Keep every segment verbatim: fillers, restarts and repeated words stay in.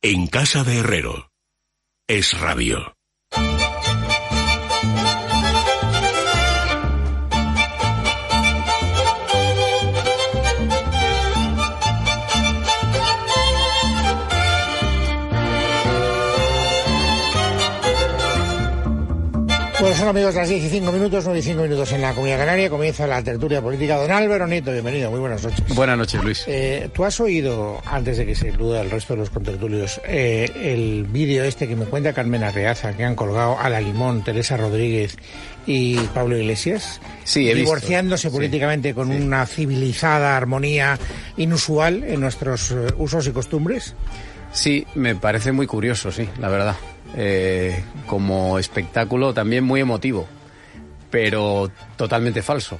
En casa de Herrero. Es Radio. Bueno, son amigos las diez y cinco minutos, nueve y cinco minutos en la Comunidad Canaria. Comienza la tertulia política. Don Álvaro Nieto, bienvenido, muy buenas noches. Buenas noches, Luis. Eh, ¿Tú has oído, antes de que se eluda el resto de los contertulios, eh, el vídeo este que me cuenta Carmen Arreaza, que han colgado a la Limón, Teresa Rodríguez y Pablo Iglesias? Sí, he divorciándose visto. políticamente sí, con sí. una civilizada armonía inusual en nuestros uh, usos y costumbres. Sí, me parece muy curioso, sí, la verdad. Eh, como espectáculo también muy emotivo, pero totalmente falso.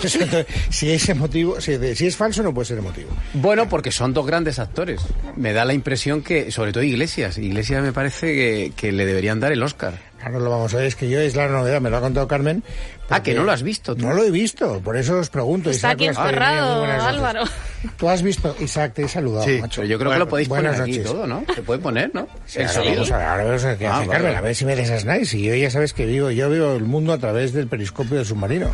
Si es emotivo, si, si es falso no puede ser emotivo. Bueno, porque son dos grandes actores. Me da la impresión que, sobre todo Iglesias, Iglesias me parece que, que le deberían dar el Oscar. Claro, lo vamos a ver, es que yo es la novedad, me lo ha contado Carmen. Ah, que no lo has visto tú. No lo he visto, por eso os pregunto. Está Isaac, aquí encerrado, Álvaro. Tú has visto, Isaac, te he saludado, sí, macho. Pero yo creo bueno, que lo podéis poner aquí noches. todo, ¿no? Se puede poner, ¿no? Sí, ahora vamos a ver, ahora vemos qué ah, hace vale. Carmen, a ver si me desasnáis. Y yo ya sabes que vivo, yo veo el mundo a través del periscopio del submarino.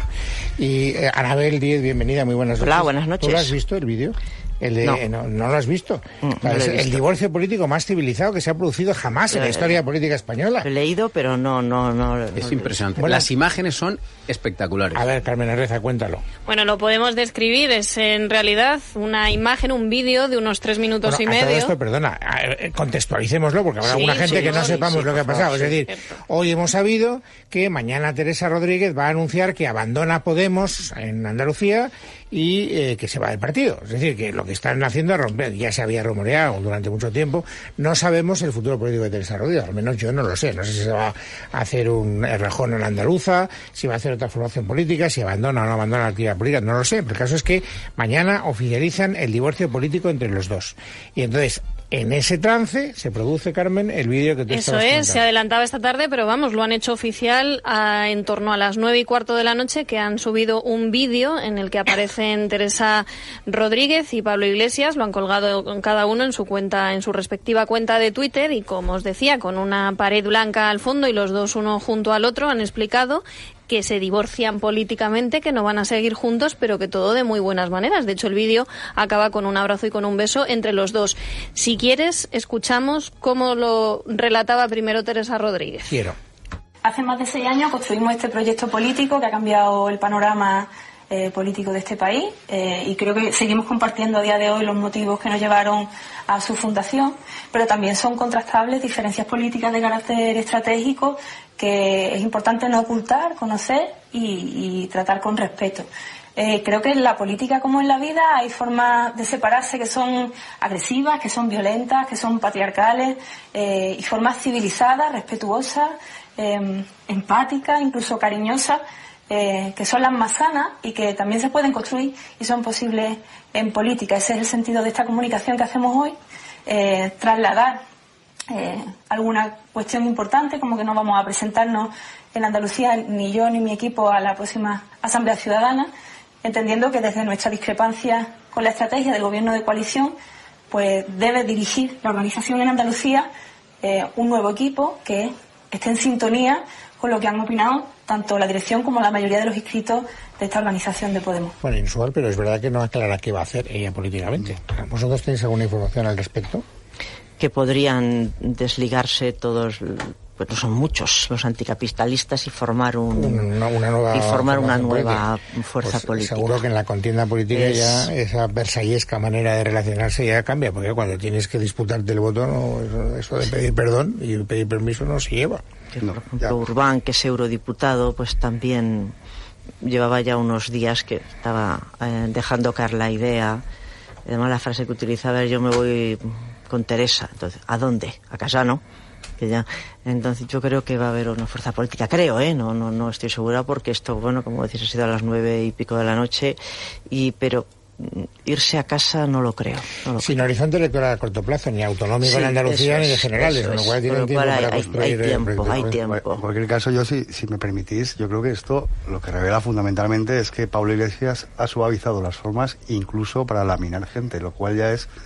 Y eh, Anabel Díez, bienvenida, muy buenas noches. Hola, buenas noches. ¿Tú lo has visto el vídeo? El de, no. Eh, no. no lo has visto. No, no es lo he visto. El divorcio político más civilizado que se ha producido jamás en la historia política española. Lo he leído, pero no, no, no. Es no impresionante. Bueno, las imágenes son espectaculares. A ver, Carmen Arreza, cuéntalo. Bueno, lo podemos describir. Es en realidad una imagen, un vídeo de unos tres minutos bueno, y a medio. todo esto, perdona, contextualicémoslo, porque habrá sí, alguna gente sí, que no sí, sepamos sí, lo que ha pasado. favor, es decir, cierto. Hoy hemos sabido que mañana Teresa Rodríguez va a anunciar que abandona Podemos en Andalucía y eh, que se va del partido. Es decir, que lo que están haciendo es romper, ya se había rumoreado durante mucho tiempo. No sabemos el futuro político de Teresa Rodríguez, al menos yo no lo sé. No sé si se va a hacer un Errejón en la andaluza, si va a hacer otra formación política, si abandona o no abandona la actividad política, no lo sé. Pero el caso es que mañana oficializan el divorcio político entre los dos. Y entonces, en ese trance se produce, Carmen, el vídeo que tú Eso estabas es, comentando. se adelantaba esta tarde, pero vamos, lo han hecho oficial a, en torno a las nueve y cuarto de la noche, que han subido un vídeo en el que aparecen Teresa Rodríguez y Pablo Iglesias, lo han colgado cada uno en su cuenta, en su respectiva cuenta de Twitter, y como os decía, con una pared blanca al fondo y los dos uno junto al otro, han explicado que se divorcian políticamente, que no van a seguir juntos, pero que todo de muy buenas maneras. De hecho, el vídeo acaba con un abrazo y con un beso entre los dos. Si quieres, escuchamos cómo lo relataba primero Teresa Rodríguez. Quiero. Hace más de seis años construimos este proyecto político que ha cambiado el panorama eh, político de este país eh, y creo que seguimos compartiendo a día de hoy los motivos que nos llevaron a su fundación, pero también son contrastables diferencias políticas de carácter estratégico que es importante no ocultar, conocer y, y tratar con respeto. Eh, creo que en la política como en la vida hay formas de separarse que son agresivas, que son violentas, que son patriarcales eh, y formas civilizadas, respetuosas, eh, empáticas, incluso cariñosas, eh, que son las más sanas y que también se pueden construir y son posibles en política. Ese es el sentido de esta comunicación que hacemos hoy, eh, trasladar Eh, alguna cuestión importante, como que no vamos a presentarnos en Andalucía, ni yo ni mi equipo, a la próxima Asamblea Ciudadana, entendiendo que desde nuestra discrepancia con la estrategia del gobierno de coalición, pues debe dirigir la organización en Andalucía eh, un nuevo equipo que esté en sintonía con lo que han opinado tanto la dirección como la mayoría de los inscritos de esta organización de Podemos. Bueno, inusual, pero es verdad que no aclara qué va a hacer ella políticamente. ¿Vosotros tenéis alguna información al respecto? Que podrían desligarse todos, bueno, son muchos los anticapitalistas y formar un una, una nueva y formar una nueva política. fuerza Pues política. Seguro que en la contienda política es... ya esa versallesca manera de relacionarse ya cambia, porque cuando tienes que disputarte el voto, no, eso, eso de pedir perdón y pedir permiso no se lleva. Que, por ejemplo, Urbán, que es eurodiputado, pues también llevaba ya unos días que estaba eh, dejando caer la idea. Además, la frase que utilizaba es: yo me voy con Teresa. Entonces, ¿a dónde? A casa, ¿no? Que ya. Entonces, yo creo que va a haber una fuerza política. Creo, ¿eh? No, no, no estoy segura, porque esto, bueno, como decís, ha sido a las nueve y pico de la noche, y pero irse a casa no lo creo. No lo Sin creo. horizonte electoral a corto plazo, ni autonómico Sí, en Andalucía eso ni de es, generales, eso con lo es. cual tienen Con lo tiempo cual para hay- construir hay el tiempo, proyecto. hay Pues, tiempo. En cualquier caso, yo, si, si me permitís, yo creo que esto lo que revela fundamentalmente es que Pablo Iglesias ha suavizado las formas incluso para laminar gente, lo cual ya es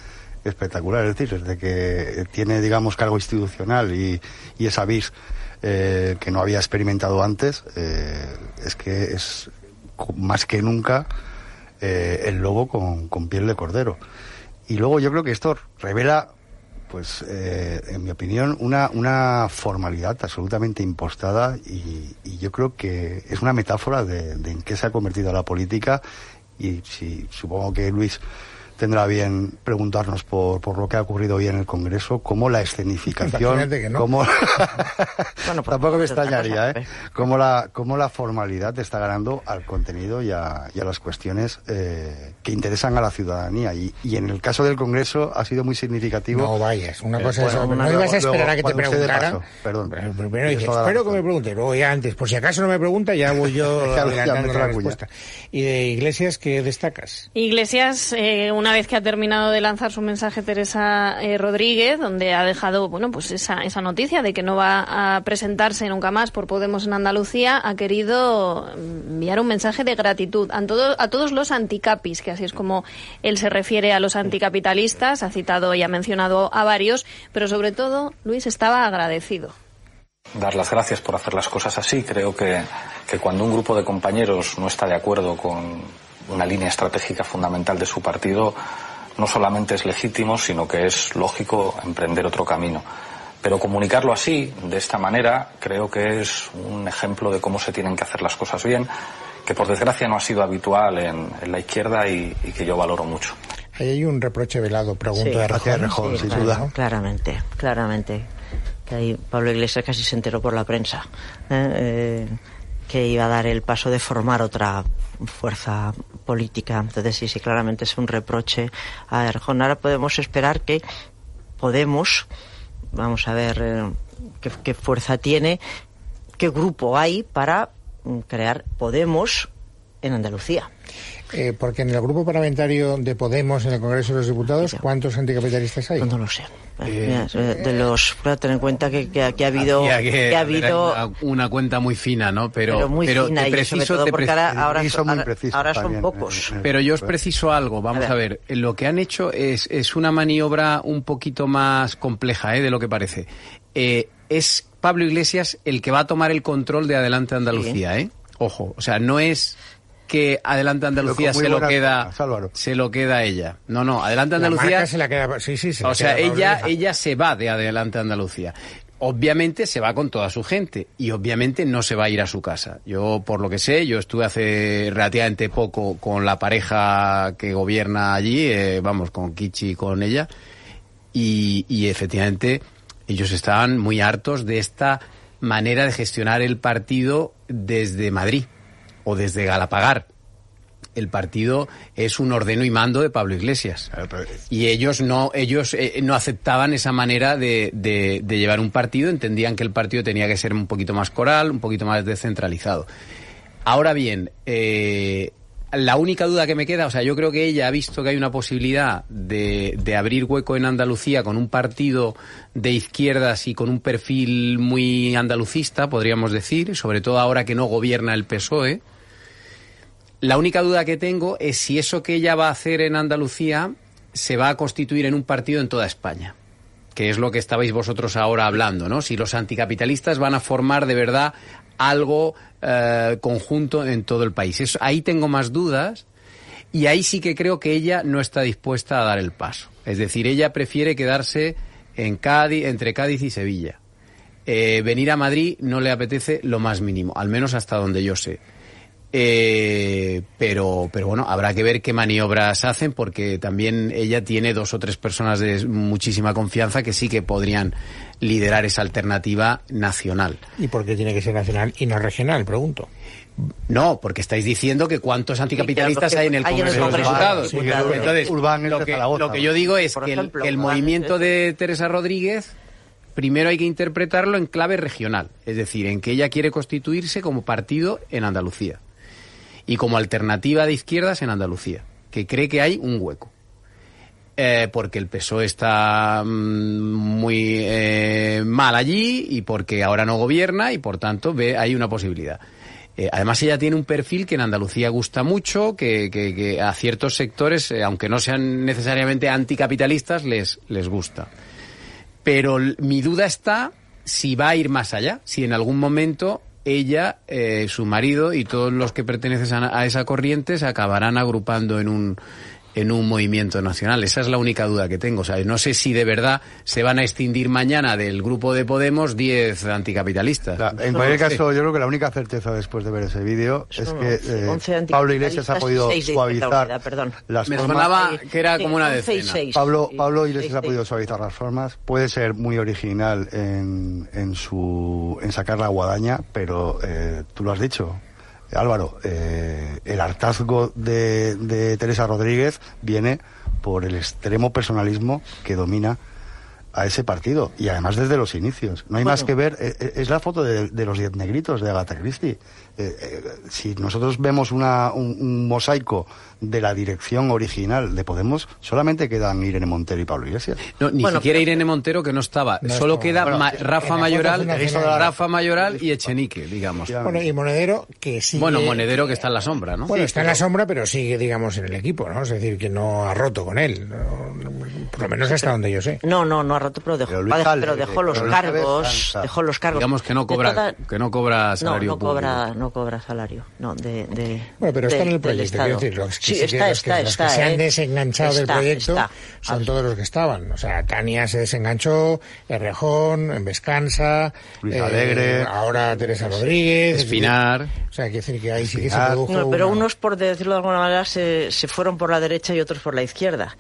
espectacular. Es decir, desde que tiene, digamos, cargo institucional y, y esa vis eh, que no había experimentado antes, eh, es que es más que nunca eh, el lobo con, con piel de cordero. Y luego yo creo que esto revela, pues, eh, en mi opinión, una, una formalidad absolutamente impostada y, y yo creo que es una metáfora de, de en qué se ha convertido la política. Y si supongo que Luis tendrá bien preguntarnos por, por lo que ha ocurrido hoy en el Congreso, cómo la escenificación, que no. cómo Bueno, pues, tampoco me es otra extrañaría, cosa, ¿eh? Cómo la, cómo la formalidad está ganando al contenido y a, y a las cuestiones eh, que interesan a la ciudadanía. Y, y en el caso del Congreso ha sido muy significativo. No vayas, una cosa Eh, es... bueno, no luego- ibas a esperar luego, a que te cuando usted de preguntara. paso, perdón. Pero Primero Tienes dices, toda la espero que razón. me pregunte. Luego ya antes, por si acaso no me pregunta, ya voy yo Ya- ya adelantando meto la la cuña. respuesta. ¿Y de Iglesias qué destacas? Iglesias, eh, una vez que ha terminado de lanzar su mensaje Teresa eh, Rodríguez, donde ha dejado, bueno, pues esa, esa noticia de que no va a presentarse nunca más por Podemos en Andalucía, ha querido enviar un mensaje de gratitud a, todo, a todos los anticapis, que así es como él se refiere a los anticapitalistas, ha citado y ha mencionado a varios, pero sobre todo, Luis estaba agradecido. Dar las gracias por hacer las cosas así. Creo que, que cuando un grupo de compañeros no está de acuerdo con una línea estratégica fundamental de su partido, no solamente es legítimo, sino que es lógico emprender otro camino. Pero comunicarlo así, de esta manera, creo que es un ejemplo de cómo se tienen que hacer las cosas bien, que por desgracia no ha sido habitual en, en la izquierda y, y que yo valoro mucho. Ahí hay un reproche velado, pregunto Sí, de hacia Rejón. Rejón, sin claro, duda. Claramente, claramente. Que ahí Pablo Iglesias casi se enteró por la prensa ¿eh? Eh, que iba a dar el paso de formar otra fuerza política. Entonces sí, sí, claramente es un reproche a Errejón. Ahora podemos esperar que Podemos, vamos a ver eh, qué, qué fuerza tiene, qué grupo hay para mm, crear Podemos en Andalucía. Eh, porque en el grupo parlamentario de Podemos en el Congreso de los Diputados, ¿cuántos anticapitalistas hay? Pues no lo sé. Eh, Mira, de los, claro, ten en cuenta que, que, que ha habido, Había que, que ha habido una, una cuenta muy fina, ¿no? Pero, pero muy pero fina te y preciso, sobre todo te porque pre- ahora, ahora, y son muy ahora- precisos ahora son también, pocos. eh, eh. Pero yo os preciso algo, vamos A a ver. ver. Lo que han hecho es, es una maniobra un poquito más compleja, ¿eh? De lo que parece. Eh, es Pablo Iglesias el que va a tomar el control de Adelante Andalucía, ¿eh? Ojo, o sea, no es que Adelante Andalucía Pero con muy se lo buenas queda formas, Álvaro. se lo queda ella. No, no, Adelante La Andalucía. marca se la queda... Sí, sí, se la O sea, queda Pablo ella, Iglesias. ella se va de Adelante Andalucía. Obviamente se va con toda su gente y obviamente no se va a ir a su casa. Yo, por lo que sé, yo estuve hace relativamente poco con la pareja que gobierna allí, eh, vamos, con Kichi y con ella, y, y efectivamente ellos estaban muy hartos de esta manera de gestionar el partido desde Madrid o desde Galapagar. El partido es un ordeno y mando de Pablo Iglesias. Y ellos no ellos eh, no aceptaban esa manera de, de, de llevar un partido, entendían que el partido tenía que ser un poquito más coral, un poquito más descentralizado. Ahora bien, eh, la única duda que me queda, o sea, yo creo que ella ha visto que hay una posibilidad de, de abrir hueco en Andalucía con un partido de izquierdas y con un perfil muy andalucista, podríamos decir, sobre todo ahora que no gobierna el P S O E. La única duda que tengo es si eso que ella va a hacer en Andalucía se va a constituir en un partido en toda España, que es lo que estabais vosotros ahora hablando, ¿no? Si los anticapitalistas van a formar de verdad algo eh, conjunto en todo el país. Eso, ahí tengo más dudas y ahí sí que creo que ella no está dispuesta a dar el paso. Es decir, ella prefiere quedarse en Cádiz, entre Cádiz y Sevilla. Eh, venir a Madrid no le apetece lo más mínimo, al menos hasta donde yo sé. Eh, pero, pero bueno, habrá que ver qué maniobras hacen porque también ella tiene dos o tres personas de muchísima confianza que sí que podrían liderar esa alternativa nacional. ¿Y por qué tiene que ser nacional y no regional? Pregunto. No, porque estáis diciendo que cuántos anticapitalistas Sí, claro, hay en el hay en el Congreso de los Congreso Diputados. de los Diputados. Entonces, Urbán es lo de que, Zaragoza. lo que yo digo es Por que el, ejemplo, que el Urbán movimiento es- de Teresa Rodríguez primero hay que interpretarlo en clave regional, es decir, en que ella quiere constituirse como partido en Andalucía y como alternativa de izquierdas en Andalucía, que cree que hay un hueco. Eh, porque el P S O E está mmm, muy eh, mal allí y porque ahora no gobierna y por tanto ve hay una posibilidad. Eh, además, ella tiene un perfil que en Andalucía gusta mucho, que, que, que a ciertos sectores, eh, aunque no sean necesariamente anticapitalistas, les, les gusta. Pero l- mi duda está si va a ir más allá, si en algún momento ella, eh, su marido y todos los que pertenecen a, a esa corriente se acabarán agrupando en un en un movimiento nacional. Esa es la única duda que tengo. O sea, no sé si de verdad se van a extinguir mañana del grupo de Podemos diez anticapitalistas. La, en cualquier caso, yo creo que la única certeza después de ver ese vídeo es que eh, Pablo Iglesias ha podido suavizar las Me formas. sonaba que era como una decena. Pablo, Pablo Iglesias ha podido suavizar las formas. Puede ser muy original en, en su en sacar la guadaña, pero eh, tú lo has dicho, Álvaro, eh, el hartazgo de, de Teresa Rodríguez viene por el extremo personalismo que domina a ese partido, y además desde los inicios. No hay bueno. más que ver, eh, es la foto de, de los diez negritos de Agatha Christie. Eh, eh, si nosotros vemos una, un, un mosaico de la dirección original de Podemos, solamente quedan Irene Montero y Pablo Iglesias. No, ni bueno, siquiera pero, Irene Montero, que no estaba. No Solo estaba. queda bueno, Ma Rafa Mayoral, Rafa Mayoral y Echenique, digamos. Bueno, y Monedero, que sigue... Bueno, Monedero que está en la sombra, ¿no? Bueno, sí, está pero... en la sombra, pero sigue, digamos, en el equipo, ¿no? Es decir, que no ha roto con él. No, por lo menos hasta donde yo sé. No, no, no ha roto, pero dejó, pero Luis, dejó, pero dejó los cargos, dejó los cargos. Digamos que no cobra, toda... que no cobra salario no, no cobra, no cobra salario, no, de, de bueno, pero está de, en el proyecto, quiero decir, los que, sí, sí, está, los está, que, los está, que se han eh, desenganchado está, del proyecto está. son todos los que estaban. O sea, Tania se desenganchó, Errejón, Vescansa, Luis Alegre, eh, ahora Teresa Rodríguez, Espinar. Es decir, o sea, quiero decir que ahí sí que se produjo. No, pero una... unos, por decirlo de alguna manera, se, se fueron por la derecha y otros por la izquierda,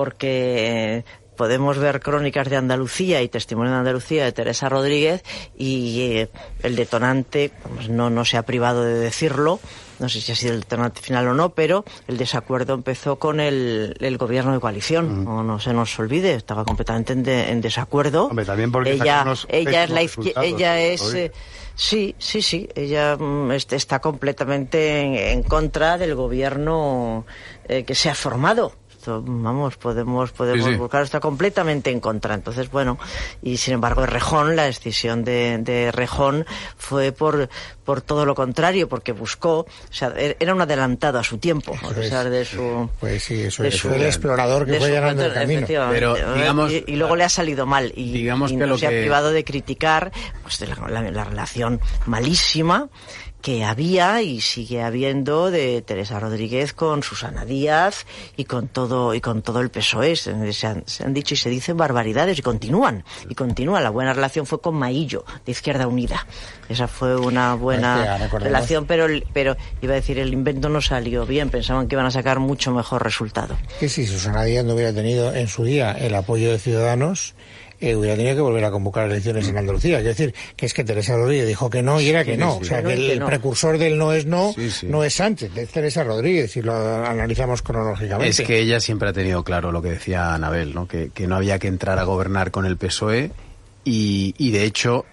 porque podemos ver crónicas de Andalucía y testimonio de Andalucía de Teresa Rodríguez, y eh, el detonante, pues no, no se ha privado de decirlo, no sé si ha sido el detonante final o no, pero el desacuerdo empezó con el, el gobierno de coalición, uh-huh. no, no se nos olvide, estaba completamente en, de, en desacuerdo. Hombre, también porque ella, ella es la izquierda, ella es... Eh, sí, sí, sí, ella mm, está completamente en, en contra del gobierno eh, que se ha formado. Vamos, podemos podemos sí, sí. buscar, está completamente en contra. Entonces, bueno, y sin embargo Errejón, la decisión de, de Errejón fue por por todo lo contrario, porque buscó, o sea, era un adelantado a su tiempo, a pesar de su... Pues sí, eso es, fue el explorador que fue llenando el camino. Pero, digamos, y, y luego le ha salido mal, y, digamos y que no lo se que... ha privado de criticar pues, de la, la, la relación malísima que había y sigue habiendo de Teresa Rodríguez con Susana Díaz y con todo y con todo el P S O E. Se han, se han dicho y se dicen barbaridades y continúan y continúa. La buena relación fue con Maillo de Izquierda Unida. Esa fue una buena es que relación, pero pero iba a decir, el invento no salió bien. Pensaban que iban a sacar mucho mejor resultado. Que si Susana Díaz no hubiera tenido en su día el apoyo de Ciudadanos, Eh, hubiera tenido que volver a convocar elecciones en Andalucía. Es decir, que es que Teresa Rodríguez dijo que no y era que no. Sí, sí. O sea, que el, que no. el precursor del no es no, sí, sí. no es Sánchez, es Teresa Rodríguez, si lo analizamos cronológicamente. Es que ella siempre ha tenido claro lo que decía Anabel, ¿no? Que, que no había que entrar a gobernar con el P S O E, y, y de hecho,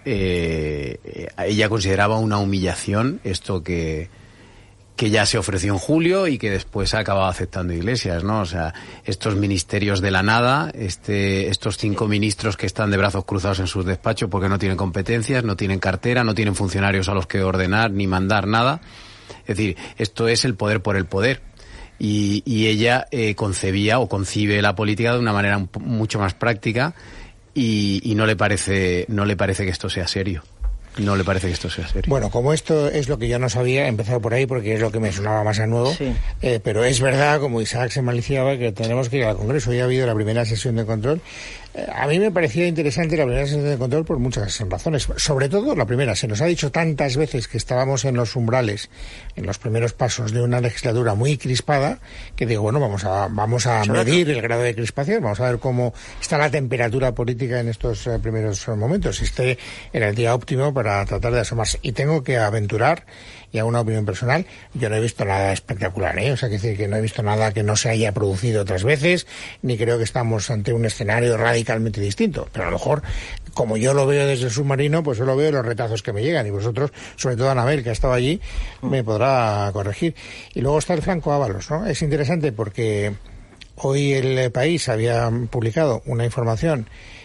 eh, ella consideraba una humillación esto que... que ya se ofreció en julio y que después ha acabado aceptando Iglesias, ¿no? O sea, estos ministerios de la nada, este, estos cinco ministros que están de brazos cruzados en sus despachos porque no tienen competencias, no tienen cartera, no tienen funcionarios a los que ordenar ni mandar nada. Es decir, esto es el poder por el poder. Y, y ella eh, concebía o concibe la política de una manera un, mucho más práctica, y, y no le parece, no le parece que esto sea serio. No le parece que esto sea serio. Bueno, como esto es lo que yo no sabía, he empezado por ahí porque es lo que me sonaba más a nuevo, sí. eh, pero es verdad, como Isaac se maliciaba, que tenemos que ir al Congreso. Hoy ha habido la primera sesión de control. Eh, a mí me parecía interesante la primera sesión de control por muchas razones. Sobre todo la primera, se nos ha dicho tantas veces que estábamos en los umbrales, en los primeros pasos de una legislatura muy crispada, que digo, bueno, vamos a vamos a medir el grado de crispación, vamos a ver cómo está la temperatura política en estos eh, primeros momentos, si esté en el día óptimo para tratar de asomarse. Y tengo que aventurar, y a una opinión personal, yo no he visto nada espectacular, ¿eh? O sea, que decir que no he visto nada que no se haya producido otras veces, ni creo que estamos ante un escenario radicalmente distinto. Pero a lo mejor, como yo lo veo desde el submarino, pues solo veo los retazos que me llegan, y vosotros, sobre todo Anabel, que ha estado allí, me podrá corregir. Y luego está el Franco Ábalos, ¿no? Es interesante porque hoy el País había publicado una información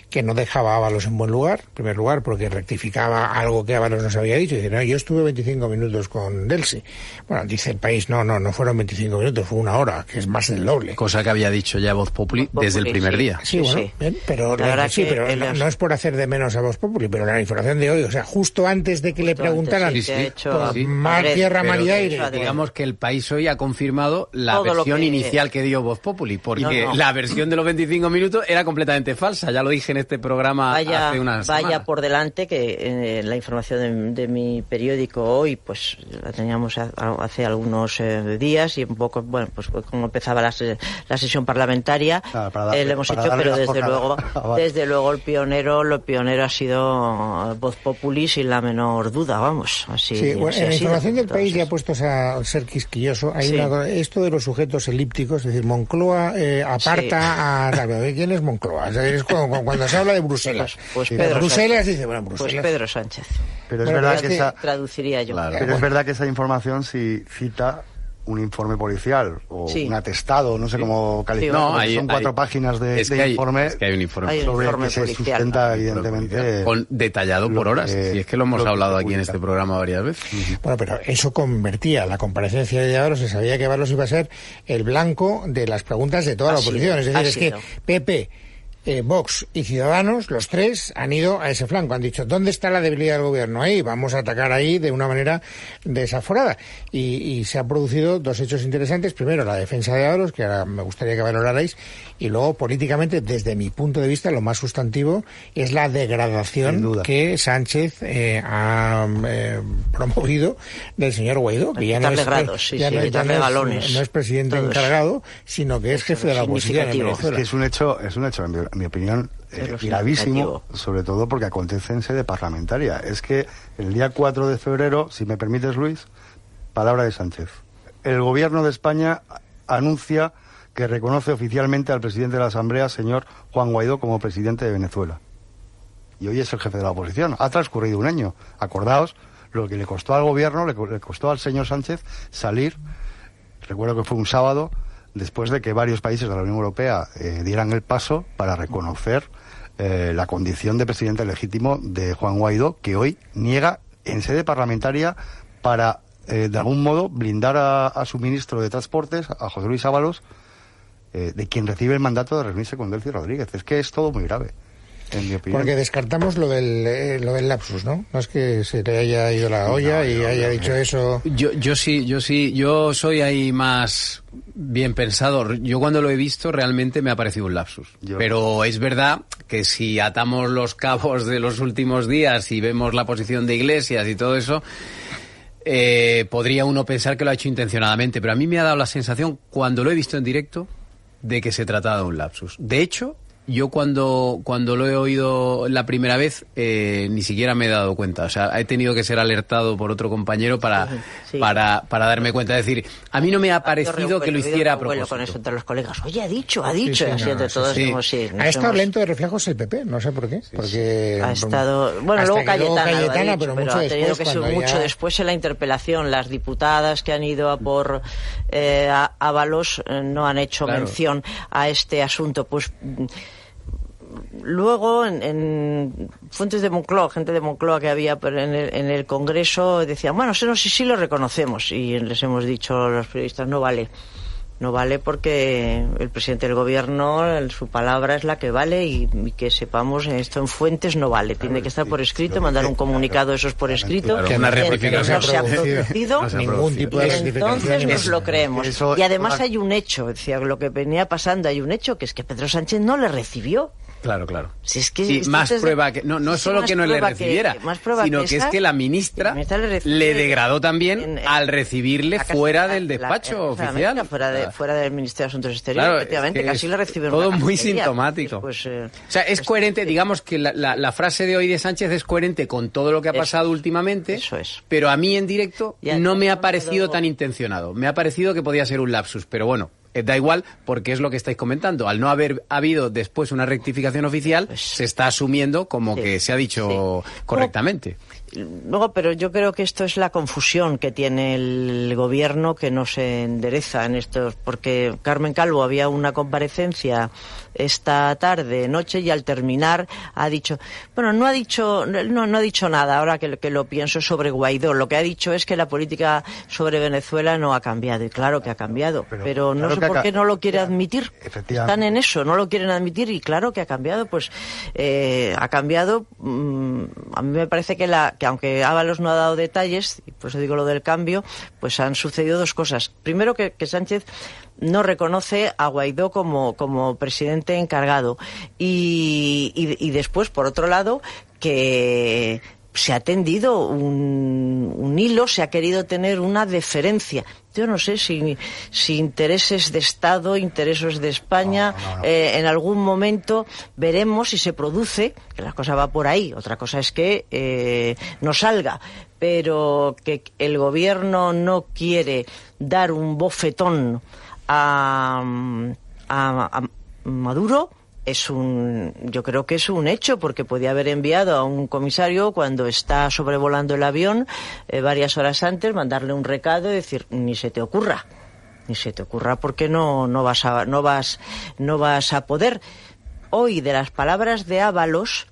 que no dejaba a Ábalos en buen lugar, en primer lugar, porque rectificaba algo que Ábalos nos había dicho. Dice, no, yo estuve veinticinco minutos con Delsi. Bueno, dice El País, no, no, no fueron veinticinco minutos, fue una hora, que es más del doble. Cosa que había dicho ya Voz Populi desde el primer sí. día. Sí, bueno, sí. Bien, pero, la la, sí, pero no, no es por hacer de menos a Voz Populi, pero la información de hoy, o sea, justo antes de que le preguntaran, sí, sí, hecho, pues, sí. mar, tierra, mar y aire. Digamos que El País hoy ha confirmado la Todo versión que... inicial que dio Voz Populi, porque no, no. la versión de los veinticinco minutos era completamente falsa, ya lo dije en este programa vaya, hace unas Vaya semanas. por delante que eh, la información de, de mi periódico hoy, pues la teníamos a, a, hace algunos eh, días y un poco, bueno, pues como empezaba la, la sesión parlamentaria, claro, para darle, eh, lo hemos para hecho, pero desde jornada. luego, Ah, vale. desde luego el pionero, lo pionero ha sido Voz Populi sin la menor duda, vamos, así. Sí, bueno, así en la ha sido, información del entonces. País, ya puestos a ser quisquilloso, hay Sí. una cosa, esto de los sujetos elípticos, es decir, Moncloa eh, aparta Sí. a... ¿Sabe ¿Quién es Moncloa? O sea, es cuando, cuando se habla de Bruselas. Pues, pues Sí, Pedro Bruselas Sánchez. dice, bueno, Bruselas. Pues Pedro Sánchez. Pero es Bueno, verdad es que que esa, Traduciría yo. Claro. pero es verdad que esa información si cita un informe policial o Sí. un atestado, no sé cómo calificarlo, No, porque hay- son cuatro hay- páginas de, es de que hay- informe es que hay un informe Hay un sobre informe el que se policial. sustenta evidentemente Con, detallado lo por horas, que- y es que lo hemos lo que hablado se aquí en publica. este programa varias veces. Bueno, pero eso convertía la comparecencia de Ábalos, se sabía que Ábalos iba a ser el blanco de las preguntas de toda Ha la sido, oposición. Es decir, ha es que sido. P P, eh, Vox y Ciudadanos, los tres, han ido a ese flanco. Han dicho, ¿dónde está la debilidad del gobierno? Ahí, vamos a atacar ahí de una manera desaforada. Y, y se han producido dos hechos interesantes. Primero, la defensa de Ábalos, que ahora me gustaría que valorarais. Y luego, políticamente, desde mi punto de vista, lo más sustantivo es la Sin degradación duda. que Sánchez eh, ha eh, promovido del señor Guaidó, que ya no es, Quitarle grados, sí, ya sí, no, ya quitarle no es- galones. no es presidente Todo eso. encargado, sino que es jefe de la oposición en Significativo. Es Venezuela. que es un hecho, es un hecho, en mi, en mi opinión, eh, Pero gravísimo, significativo. sobre todo porque acontece en sede parlamentaria. Es que el día cuatro de febrero, si me permites, Luis, palabra de Sánchez. El gobierno de España anuncia que reconoce oficialmente al presidente de la Asamblea, señor Juan Guaidó, como presidente de Venezuela. Y hoy es el jefe de la oposición. Ha transcurrido un año. Acordaos lo que le costó al gobierno, le, co- le costó al señor Sánchez salir, recuerdo que fue un sábado, después de que varios países de la Unión Europea eh, dieran el paso para reconocer eh, la condición de presidente legítimo de Juan Guaidó, que hoy niega en sede parlamentaria para, eh, de algún modo, blindar a, a su ministro de Transportes, a José Luis Ábalos, eh, de quien recibe el mandato de reunirse con Delcy Rodríguez. Es que es todo muy grave, en mi opinión. Porque descartamos lo del, eh, lo del lapsus, ¿no? No es que se le haya ido la olla No, y no, haya no, dicho no. eso. Yo, yo sí, yo sí, yo soy ahí más bien pensado. Yo cuando lo he visto realmente me ha parecido un lapsus. Yo- Pero es verdad que si atamos los cabos de los últimos días y vemos la posición de Iglesias y todo eso, eh, podría uno pensar que lo ha hecho intencionadamente. Pero a mí me ha dado la sensación, cuando lo he visto en directo, de que se trataba de un lapsus. De hecho, yo cuando, cuando lo he oído la primera vez, eh, ni siquiera me he dado cuenta. O sea, he tenido que ser alertado por otro compañero para, Sí. para, para darme cuenta. Es decir, a mí no me ha parecido que lo hiciera a Con eso propósito. entre los colegas. Oye, ha dicho, ha dicho. sí, y así no, entre sí, todos sí. hemos, sí, nos Ha estado hemos- lento de reflejos el P P, no sé por qué. Porque Ha estado, bueno, hasta luego que Cayetana, lo ha Cayetana, dicho, pero pero, mucho ha tenido después, que ser cuando mucho ya- después en la interpelación. Las diputadas que han ido a por eh, a Ábalos eh, no han hecho Claro. mención a este asunto. Pues mm, luego en, en fuentes de Moncloa, gente de Moncloa que había en el, en el Congreso, decían, bueno, sí, sí, sí lo reconocemos. Y les hemos dicho a los periodistas, no vale. No vale porque el presidente del gobierno, el- su palabra es la que vale y, y que sepamos esto en fuentes no vale. Tiene que estar por escrito, mandar un comunicado de esos por escrito. Claro, una que rectificación. no se ha producido. No se ha ningún producido. tipo de Y rectificación. entonces nos Eso- lo creemos. eso- Y además eso- hay un hecho, decía, lo que venía pasando, hay un hecho, que es que Pedro Sánchez no le recibió. Claro, claro. Si es que Sí, esto más es de- prueba que no, no sí, es solo más que no le prueba que- recibiera, más prueba sino que que es esa, que la ministra la ministra le recibe le degradó también en- en- al recibirle la casa- fuera la- del la- despacho en- oficial. fuera de, Ah. fuera del Ministerio de Asuntos Exteriores, Claro, efectivamente, es que casi es le reciben todo una muy cafetería. sintomático. Pues, eh, O sea, es pues, coherente, sí. digamos que la, la- la frase de hoy de Sánchez es coherente con todo lo que ha Eso pasado es, últimamente, eso es. pero a mí en directo Ya, no me ha no parecido puedo- tan intencionado. Me ha parecido que podía ser un lapsus, pero bueno, eh, da igual porque es lo que estáis comentando. Al no haber habido después una rectificación oficial, Pues- se está asumiendo como Sí, que se ha dicho sí. correctamente. luego, pero yo creo que esto es la confusión que tiene el gobierno, que no se endereza en estos, porque Carmen Calvo había una comparecencia esta tarde, noche, y al terminar ha dicho, bueno, no ha dicho, no, no ha dicho nada, ahora que, que lo pienso, sobre Guaidó. Lo que ha dicho es que la política sobre Venezuela no ha cambiado, y claro que ha cambiado, pero, pero no claro sé por qué no lo quiere admitir. Están en eso, no lo quieren admitir, y claro que ha cambiado, pues eh, ha cambiado. Mmm, a mí me parece que, la, que aunque Ábalos no ha dado detalles, y por eso digo lo del cambio, pues han sucedido dos cosas. Primero, que, que Sánchez no reconoce a Guaidó como, como presidente encargado, y, y, y después, por otro lado, que se ha tendido un, un hilo, se ha querido tener una deferencia. Yo no sé si, si intereses de Estado, intereses de España, no, no, no. Eh, en algún momento veremos si se produce, que la cosa va por ahí. Otra cosa es que eh, no salga, pero que el gobierno no quiere dar un bofetón a, a, a Maduro. Es un, yo creo que es un hecho, porque podía haber enviado a un comisario, cuando está sobrevolando el avión, eh, varias horas antes, mandarle un recado y decir, ni se te ocurra, ni se te ocurra, porque no, no vas a, no vas, no vas a poder. Hoy, de las palabras de Ábalos,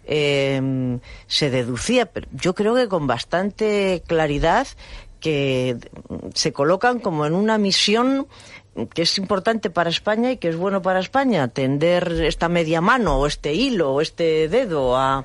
eh, se deducía, pero yo creo que con bastante claridad, que se colocan como en una misión que es importante para España y que es bueno para España, tender esta media mano o este hilo o este dedo a,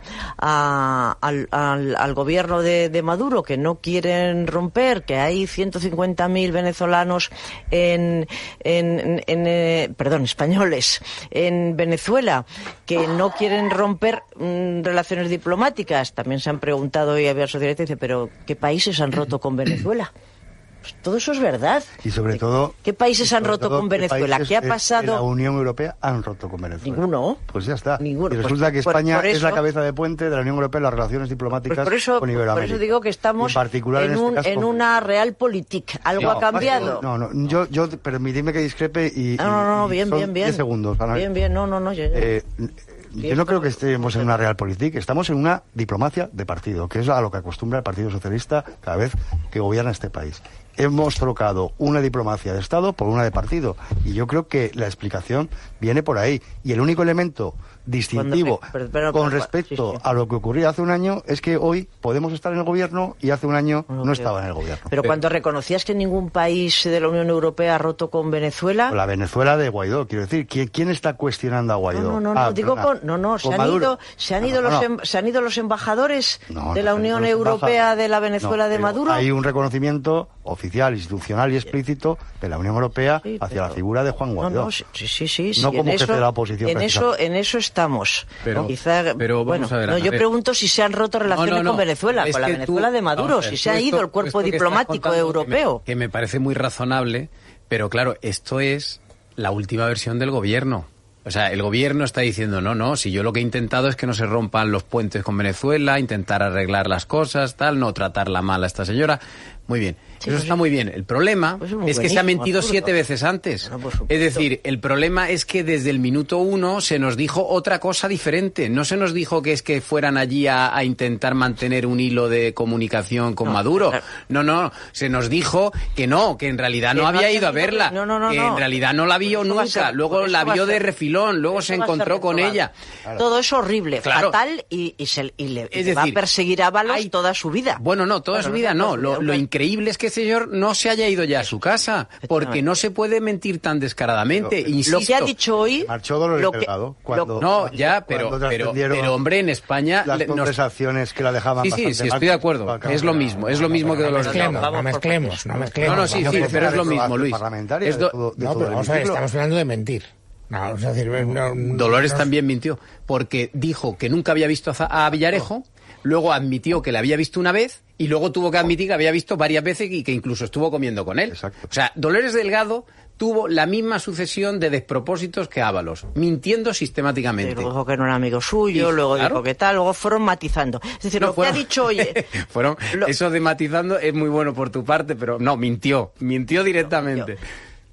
a, al, al, al gobierno de, de Maduro, que no quieren romper, que hay ciento cincuenta mil venezolanos en, en, en, en eh, perdón, españoles en Venezuela, que no quieren romper mm, relaciones diplomáticas. También se han preguntado hoy, había socialistas, dice, pero ¿qué países han roto con Venezuela? Pues todo eso es verdad. Y sobre todo, ¿qué países han roto con Venezuela? ¿Qué ha pasado? En la Unión Europea han roto con Venezuela. Ninguno. Pues ya está. Ninguno. Y resulta pues, que España por, por eso, es la cabeza de puente de la Unión Europea en las relaciones diplomáticas pues por eso, con Iberoamérica. Por eso digo que estamos en, en, un, este en una realpolitik. Algo no, ha cambiado. No, no, yo, yo permitidme que discrepe y... No, no, no, y bien, bien, bien. diez segundos. Ana. Bien, bien, no, no, no. Yo, eh, Yo no creo que estemos en una realpolitik, estamos en una diplomacia de partido, que es a lo que acostumbra el Partido Socialista cada vez que gobierna este país. Hemos trocado una diplomacia de Estado por una de partido, y yo creo que la explicación viene por ahí. Y el único elemento distintivo pero, pero, con pero, respecto sí, sí. a lo que ocurría hace un año es que hoy podemos estar en el gobierno y hace un año no, no estaba en el gobierno. Pero, pero cuando reconocías que ningún país de la Unión Europea ha roto con Venezuela... La Venezuela de Guaidó, quiero decir, ¿quién, quién está cuestionando a Guaidó? No, no, no, ah, no digo con... No, no, se han, ido, se, han ido no, los, no. se han ido los embajadores no, de la no, Unión no, Europea de la Venezuela no, de Maduro. Hay un reconocimiento oficial, institucional y explícito de la Unión Europea sí, hacia pero... la figura de Juan Guaidó. No, no, sí, sí, sí. No sí, como en jefe eso, de la oposición. En eso, en eso estamos. Pero, Quizá, pero bueno, vamos a ver, no, a yo ver. pregunto si se han roto relaciones no, no, no. con Venezuela, Es con la que Venezuela tú, de Maduro, ver, si se ha esto, ido el cuerpo diplomático europeo. Que me, que me parece muy razonable, pero claro, esto es la última versión del gobierno. O sea, el gobierno está diciendo, no, no, si yo lo que he intentado es que no se rompan los puentes con Venezuela, intentar arreglar las cosas, tal, no tratarla mal a esta señora. Muy bien, sí, eso pues está sí. muy bien. El problema pues es, es que se ha mentido absurdo. siete veces antes. No, es decir, el problema es que desde el minuto uno se nos dijo otra cosa diferente. No se nos dijo que es que fueran allí a, a intentar mantener un hilo de comunicación con no, Maduro. Claro. No, no, se nos dijo que no, que en realidad no, no había ido a verla, no, no, no, que no. en realidad no la vio nunca, ser, luego la vio de refilón, luego se encontró con ella. Claro. Todo es horrible, claro. fatal, y, y, se, y le es decir, va a perseguir a Ábalos hay... toda su vida. Bueno, no, toda bueno, su vida no. Lo, lo increíble increíble es que ese señor no se haya ido ya a su casa, porque no se puede mentir tan descaradamente. Lo, Insisto, lo que ha dicho hoy... Marchó Dolores lo que, Delgado. Cuando, no, cuando, ya, pero, pero, pero hombre, en España... Las conversaciones nos... que la dejaban Sí, sí, sí, estoy de acuerdo. Es lo mismo, es lo mismo que Dolores Delgado. No mezclemos, no mezclemos. No, no, sí, sí, pero es lo mismo, Luis. Es do... No, pero vamos a ver, estamos hablando de mentir. No, es decir, no, Dolores no, también mintió, porque dijo que nunca había visto a Villarejo, luego admitió que la había visto una vez y luego tuvo que admitir que había visto varias veces y que incluso estuvo comiendo con él. Exacto. O sea, Dolores Delgado tuvo la misma sucesión de despropósitos que Ábalos, mintiendo sistemáticamente. Pero dijo que no era amigo suyo, y, luego claro. dijo que tal, luego fueron matizando. Es decir, no, lo fueron, que ha dicho hoy... fueron, lo... Eso de matizando es muy bueno por tu parte, pero no, mintió, mintió directamente. No,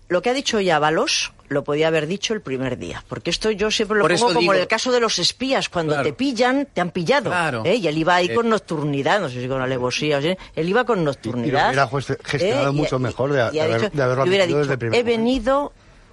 lo que ha dicho hoy Ábalos lo podía haber dicho el primer día, porque esto yo siempre lo Por pongo como digo, en el caso de los espías, cuando claro, te pillan, te han pillado, claro, ¿eh? Y él iba ahí eh, con nocturnidad, no sé si con alevosía, o sea, él iba con nocturnidad. Y, y lo hubiera gestionado ¿eh? mucho y, mejor de, y de, haber, dicho, de haberlo hubiera admitido dicho, desde el primer he momento. venido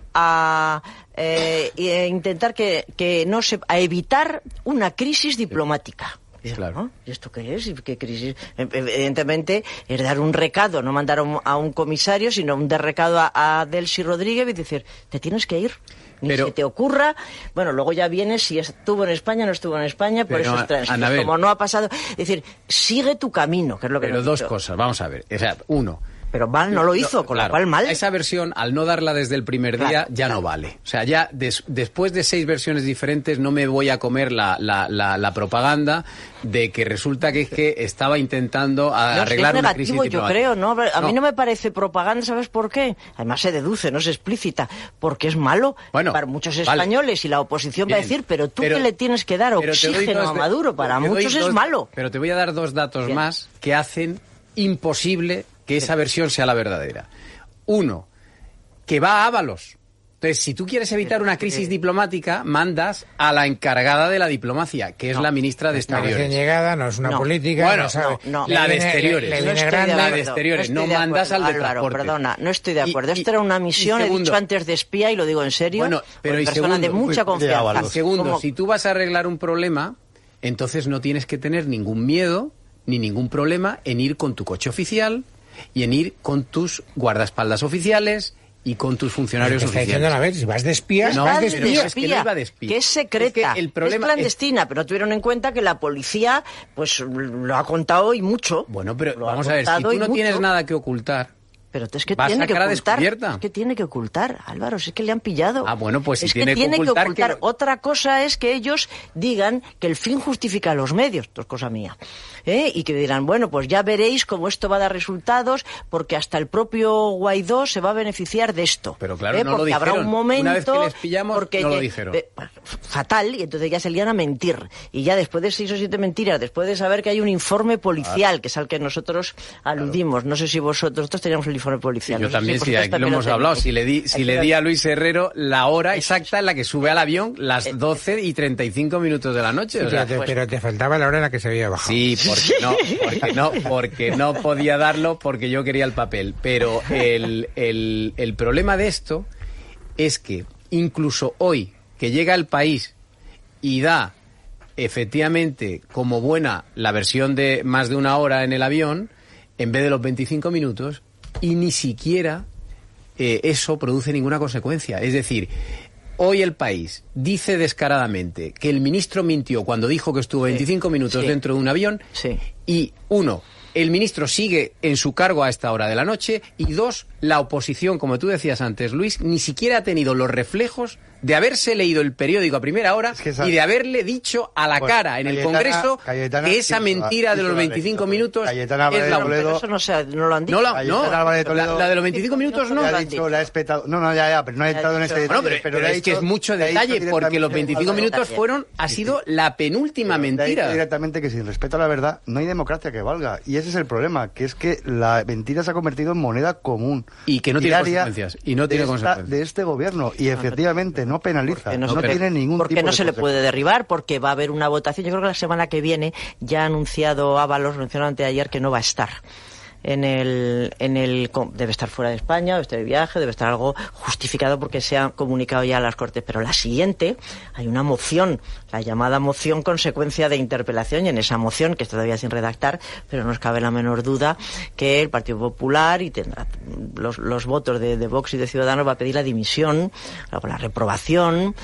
a eh, e intentar que, que no se, a evitar una crisis diplomática. Claro. ¿No? ¿Y esto qué es? ¿Qué crisis? Evidentemente es dar un recado, no mandar a un, a un comisario, sino un de recado a, a Delcy Rodríguez y decir, te tienes que ir. Ni pero, se te ocurra. Bueno, luego ya viene si estuvo en España, no estuvo en España, por eso es transito. Como no ha pasado. Es decir, sigue tu camino, que es lo que Pero nos dos dicho. cosas, vamos a ver. O sea, uno. Pero mal no lo hizo, no, con claro, lo cual mal. Esa versión, al no darla desde el primer día, claro, ya claro. no vale. O sea, ya des, después de seis versiones diferentes no me voy a comer la, la, la, la propaganda de que resulta que es que estaba intentando no, arreglar es una negativo, crisis diplomática. Yo creo, ¿no? A no. mí no me parece propaganda, ¿sabes por qué? Además se deduce, no es explícita, porque es malo bueno, para muchos españoles vale. y la oposición Bien. va a decir, pero tú pero, que le tienes que dar oxígeno dos, a Maduro, para muchos dos, es malo. Pero te voy a dar dos datos Bien. más que hacen imposible que esa versión sea la verdadera. Uno, que va a Ábalos. Entonces, si tú quieres evitar una crisis diplomática, mandas a la encargada de la diplomacia, que es no, la ministra de Exteriores. Recién llegada, no es una no. política, bueno, no sabe. No, no. La de Exteriores. Le, le no grande, la de Exteriores. No, no mandas acuerdo, al de Álvaro, transporte. Perdona, no estoy de acuerdo. Y, Esto era una misión, segundo, he dicho antes de espía y lo digo en serio. Bueno, pero y persona segundo, de mucha confianza. Y segundo, ¿Cómo? Si tú vas a arreglar un problema, entonces no tienes que tener ningún miedo ni ningún problema en ir con tu coche oficial y en ir con tus guardaespaldas oficiales y con tus funcionarios te está oficiales. Diciendo, a ver, si vas de espía, no, vas de espía. espía. Es que no iba de espía. Que es secreta, es, que el problema es clandestina, es... pero no tuvieron en cuenta que la policía pues lo ha contado y mucho. Bueno, pero lo vamos a ver, si tú no tienes nada que ocultar, pero es que ¿vas tiene a que cara ocultar. descubierta? Es que tiene que ocultar, Álvaro, es que le han pillado. Ah, bueno, pues si es tiene que tiene que ocultar. Que ocultar. Que... Otra cosa es que ellos digan que el fin justifica los medios, esto es cosa mía. ¿Eh? Y que dirán, bueno, pues ya veréis cómo esto va a dar resultados, porque hasta el propio Guaidó se va a beneficiar de esto. Pero claro, ¿eh? no porque lo dijeron. Habrá un momento Una vez que les pillamos, porque no lo que, dijeron. Eh, fatal, y entonces ya salían a mentir. Y ya después de seis o siete mentiras, después de saber que hay un informe policial, ah. que es al que nosotros aludimos, claro. No sé si vosotros, nosotros teníamos el informe policial. Sí, yo no también, si sí, aquí lo hemos hablado. Si le di, si le di a Luis Herrero la hora exacta en la que sube al avión, las doce y treinta y cinco minutos de la noche. Sí, o sea, pero, te, pues... pero te faltaba la hora en la que se había bajado. Sí, porque no, porque no, porque no podía darlo porque yo quería el papel. Pero el, el, el problema de esto es que incluso hoy, que llega al país y da efectivamente como buena la versión de más de una hora en el avión, en vez de los veinticinco minutos, y ni siquiera eh, eso produce ninguna consecuencia. Es decir, hoy el país dice descaradamente que el ministro mintió cuando dijo que estuvo veinticinco sí, minutos sí. dentro de un avión sí. y, uno, el ministro sigue en su cargo a esta hora de la noche y, dos, la oposición, como tú decías antes, Luis, ni siquiera ha tenido los reflejos de haberse leído el periódico a primera hora es que esa... y de haberle dicho a la bueno, cara en Cayetana, el Congreso Cayetana, que esa mentira sí, de los veinticinco minutos Cayetana es la Toledo, eso no, se, no lo han dicho. No, la, no Toledo, la, la de los veinticinco minutos no. La ha dicho, la ha espetado. No, no, ya, ya, pero no ha entrado en este detalle. Bueno, pero, pero, pero es dicho, que es mucho detalle porque los veinticinco minutos fueron, ha sido la penúltima mentira. Directamente que sin respeto a la verdad no hay democracia que valga. Y ese es el problema, que es que la mentira se ha convertido en moneda común. Y que no tiene consecuencias. Y no tiene consecuencias. De este gobierno. Y efectivamente no penaliza. No, no pero, tiene ningún porque tipo no de se le puede derribar, porque va a haber una votación. Yo creo que la semana que viene ya ha anunciado Ábalos, mencionó anteayer, que no va a estar en el, en el, debe estar fuera de España, debe estar de viaje, debe estar algo justificado porque se ha comunicado ya a las Cortes. Pero la siguiente, hay una moción, la llamada moción consecuencia de interpelación, y en esa moción, que está todavía sin redactar, pero no os cabe la menor duda que el Partido Popular y tendrá los, los votos de, de Vox y de Ciudadanos va a pedir la dimisión, luego la reprobación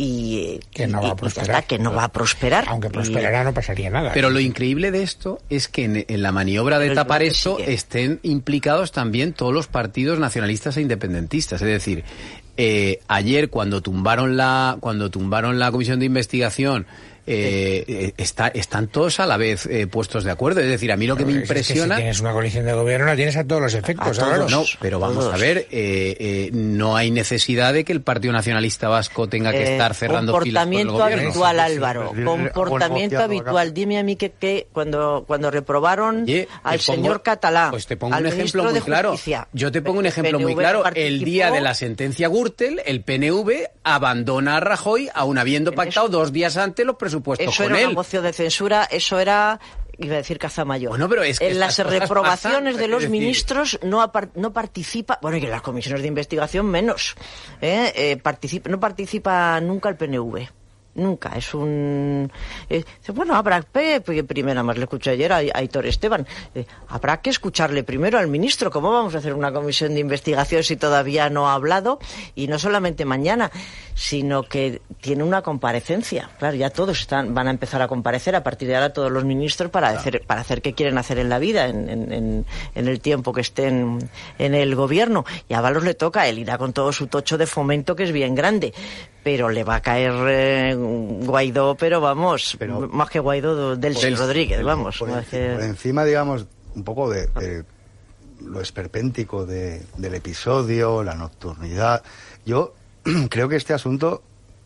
y que no y, va a prosperar, y está, que no va a prosperar. Aunque prosperara y... no pasaría nada. Pero lo increíble de esto es que en, en la maniobra de tapar esto estén implicados también todos los partidos nacionalistas e independentistas. Es decir, eh, ayer cuando tumbaron la cuando tumbaron la comisión de investigación eh, eh, está, están todos a la vez eh, puestos de acuerdo. Es decir, a mí lo que pero me impresiona... Es que si tienes una coalición de gobierno, la tienes a todos los efectos. A todos, no, pero todos. vamos a ver, eh, eh, no hay necesidad de que el Partido Nacionalista Vasco tenga que Eh, estar cerrando filas por el comportamiento gobierno. habitual, Sí, sí, sí, Álvaro. sí, sí. Comportamiento Buen habitual. negociador, Dime a mí que, que cuando, cuando reprobaron Oye, al te pongo- señor Catalá, Pues te pongo al un ejemplo ministro muy de claro. Justicia, Yo te pongo un ejemplo P N V muy claro. participó, El día de la sentencia Gürtel, el P N V abandona a Rajoy aun habiendo pactado dos días antes los presupuestos Eso con era él. una moción de censura, eso era... Iba a decir caza mayor. Bueno, pero es que en las estas cosas reprobaciones pasan, de los es decir- ministros no, apar- no participa, bueno, y en las comisiones de investigación menos, ¿eh? Eh, participa, no participa nunca el P N V. Nunca, es un... Eh, bueno, habrá que... Primero, más le escuché ayer a, a Aitor Esteban. Eh, habrá que escucharle primero al ministro. ¿Cómo vamos a hacer una comisión de investigación si todavía no ha hablado? Y no solamente mañana, sino que tiene una comparecencia. Claro, ya todos están van a empezar a comparecer a partir de ahora todos los ministros para, claro. hacer, para hacer qué quieren hacer en la vida en, en, en, en el tiempo que estén en el gobierno. Y a Ábalos le toca, él irá con todo su tocho de Fomento, que es bien grande. Pero le va a caer eh, Guaidó, pero vamos, pero, más que Guaidó, Delcy Delcy, Rodríguez, vamos. Por, no encima, hace... por encima, digamos, un poco de, de lo esperpéntico de, del episodio, la nocturnidad. Yo creo que este asunto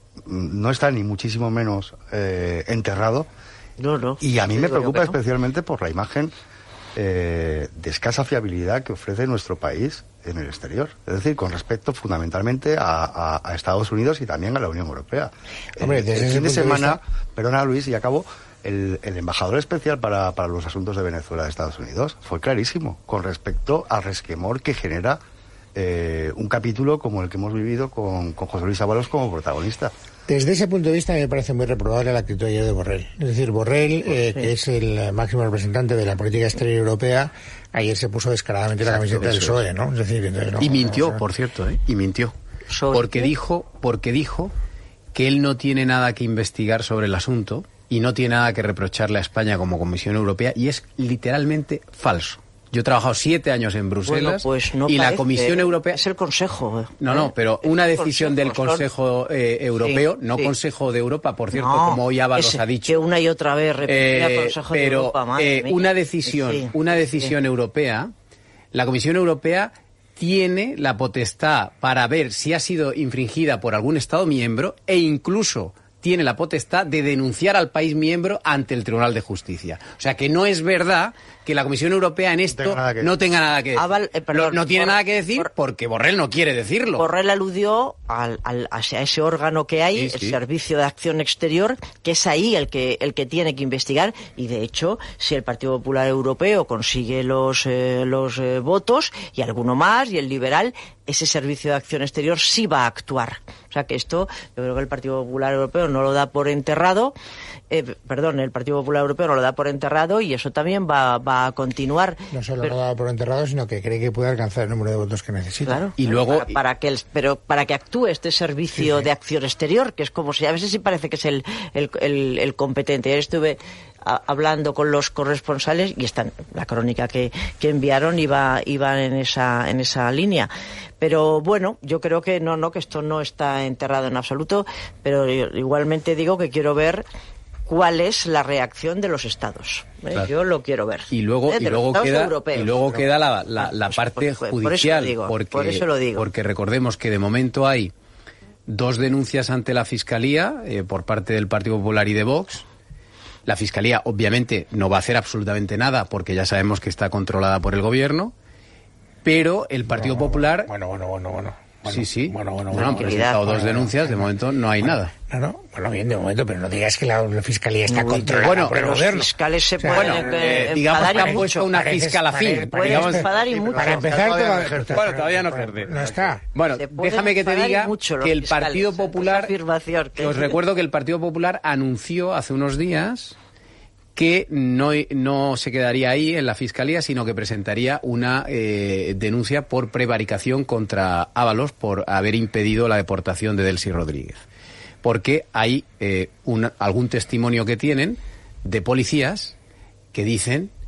no está ni muchísimo menos eh, enterrado. No, no. Y a mí sí, me preocupa no. especialmente por la imagen eh, de escasa fiabilidad que ofrece nuestro país en el exterior, es decir, con respecto fundamentalmente a, a, a Estados Unidos y también a la Unión Europea. Hombre, el, desde el ese fin de punto de semana, vista... perdona Luis, y acabo, el, el embajador especial para, para los asuntos de Venezuela de Estados Unidos fue clarísimo con respecto al resquemor que genera eh, un capítulo como el que hemos vivido con, con José Luis Ábalos como protagonista. Desde ese punto de vista me parece muy reprobable la actitud ayer de Borrell. Es decir, Borrell, eh, que es el máximo representante de la política exterior europea, ayer se puso descaradamente la camiseta del P S O E, ¿no? Es decir, entonces, no, y mintió, o sea... por cierto, ¿eh? Y mintió. ¿Sobre porque qué? dijo, porque dijo que él no tiene nada que investigar sobre el asunto y no tiene nada que reprocharle a España como Comisión Europea, y es literalmente falso. Yo he trabajado siete años en Bruselas, bueno, pues no y parece, la Comisión Europea... Es el Consejo. ¿eh? No, no, pero una decisión del Consejo, Consejo eh, Europeo, sí, no sí. Consejo de Europa, por cierto, No, como hoy Ábalos ese, ha dicho. Que una y otra vez repetía Eh, Consejo de pero Europa, madre eh, mía. una decisión, Sí, una sí, decisión sí. europea, la Comisión Europea tiene la potestad para ver si ha sido infringida por algún Estado miembro e incluso tiene la potestad de denunciar al país miembro ante el Tribunal de Justicia. O sea que no es verdad que la Comisión Europea en esto tenga que... no tenga nada que decir. Aval, eh, perdón, no tiene Bor- nada que decir Bor- porque Borrell no quiere decirlo. Borrell aludió al, al, a ese órgano que hay, Sí, sí. el Servicio de Acción Exterior, que es ahí el que el que tiene que investigar, y de hecho, si el Partido Popular Europeo consigue los eh, los eh, votos y alguno más y el liberal, ese Servicio de Acción Exterior sí va a actuar. O sea que esto, yo creo que el Partido Popular Europeo no lo da por enterrado, eh, perdón, el Partido Popular Europeo no lo da por enterrado, y eso también va, va a continuar. No solo Pero- lo da por enterrado, sino que cree que puede alcanzar el número de votos que necesita. Claro. Y luego- para, para que el, pero para que actúe este servicio Sí, sí. de acción exterior, que es como si a veces sí parece que es el, el, el, el competente. Ayer estuve a, hablando con los corresponsales y están la crónica que, que enviaron iba iba en esa en esa línea. Pero bueno, yo creo que no no que esto no está enterrado en absoluto, pero igualmente digo que quiero ver cuál es la reacción de los estados. ¿eh? Claro. Yo lo quiero ver. Y luego, ¿eh? y De los luego estados queda, europeos. y luego Pero- queda la, la, la Pues, parte por- por eso lo judicial, digo, porque, por eso lo digo. porque recordemos que de momento hay dos denuncias ante la Fiscalía eh, por parte del Partido Popular y de Vox. La Fiscalía, obviamente, no va a hacer absolutamente nada porque ya sabemos que está controlada por el Gobierno, pero el Partido Bueno, Popular... Bueno, bueno, bueno, bueno. Bueno, sí, sí. Bueno, bueno, No, bueno. han presentado bueno, dos denuncias, de momento no hay Bueno, nada. No, no, bueno, bien, de momento, pero no digas que la, la Fiscalía está No, controlada bueno, por el los gobierno. fiscales se O sea, pueden bueno, eh, eh, digamos enfadar que y han mucho. puesto una Parece- fiscal afín. pare- Pueden digamos- enfadar y mucho. Para empezar, Todavía no toda- ejerce. Bueno, todavía no ejerce. No está. Bueno, Se pueden déjame que te enfadar y diga mucho los que el fiscales. Partido Esa Popular, afirmación que- os recuerdo que el Partido Popular anunció hace unos días que no, no se quedaría ahí en la Fiscalía, sino que presentaría una eh, denuncia por prevaricación contra Ábalos por haber impedido la deportación de Delcy Rodríguez. Porque hay eh, un, algún testimonio que tienen de policías que dicen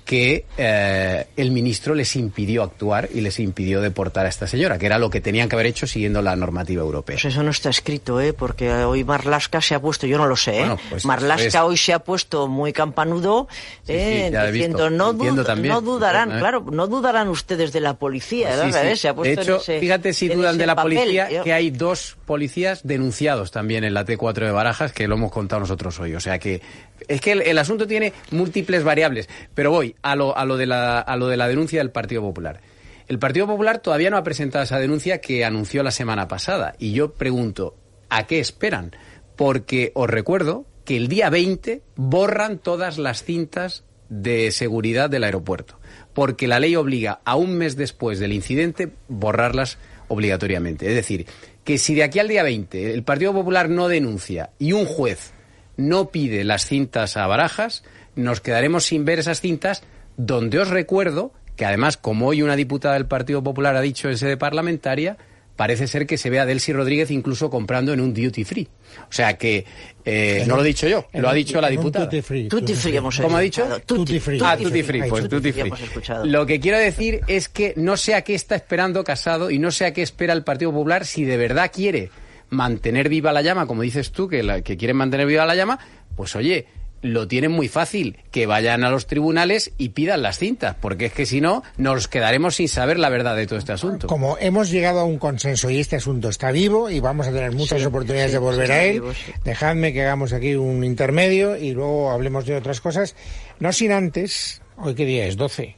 que eh, el ministro les impidió actuar y les impidió deportar a esta señora, que era lo que tenían que haber hecho siguiendo la normativa europea. Pues eso no está escrito, ¿eh? Porque hoy Marlaska se ha puesto, yo no lo sé, ¿eh? Bueno, pues Marlaska es... hoy se ha puesto muy campanudo, ¿eh? Sí, sí, diciendo, no, dud también, no dudarán, ¿eh? claro, no dudarán ustedes de la policía, pues sí, ¿verdad? sí. Se ha puesto de hecho, en ese, fíjate si dudan de la papel. policía, Yo... que hay dos policías denunciados también en la T cuatro de Barajas, que lo hemos contado nosotros hoy. O sea que es que el, el asunto tiene múltiples variables, pero voy a lo, a lo de la, a lo de la denuncia del Partido Popular. El Partido Popular todavía no ha presentado esa denuncia que anunció la semana pasada. Y yo pregunto, ¿a qué esperan? Porque os recuerdo que el día veinte borran todas las cintas de seguridad del aeropuerto. Porque la ley obliga a un mes después del incidente borrarlas obligatoriamente. Es decir, que si de aquí al día veinte el Partido Popular no denuncia y un juez no pide las cintas a Barajas, nos quedaremos sin ver esas cintas, donde os recuerdo que además, como hoy una diputada del Partido Popular ha dicho en sede parlamentaria, parece ser que se ve a Delcy Rodríguez incluso comprando en un duty free. O sea que, eh, no lo he dicho yo, lo ha dicho la diputada. Tutti free. Tutti free hemos ¿Cómo ha dicho? Tutti free. Ah, tutti free, pues tutti free. Lo que quiero decir es que no sé a qué está esperando Casado y no sé a qué espera el Partido Popular si de verdad quiere mantener viva la llama, como dices tú, que, la, que quieren mantener viva la llama, pues oye, lo tienen muy fácil, que vayan a los tribunales y pidan las cintas, porque es que si no, nos quedaremos sin saber la verdad de todo este asunto. Como hemos llegado a un consenso y este asunto está vivo y vamos a tener muchas sí, oportunidades sí, de volver sí, a él, vivo, sí. Dejadme que hagamos aquí un intermedio y luego hablemos de otras cosas, no sin antes, ¿hoy qué día es? doce.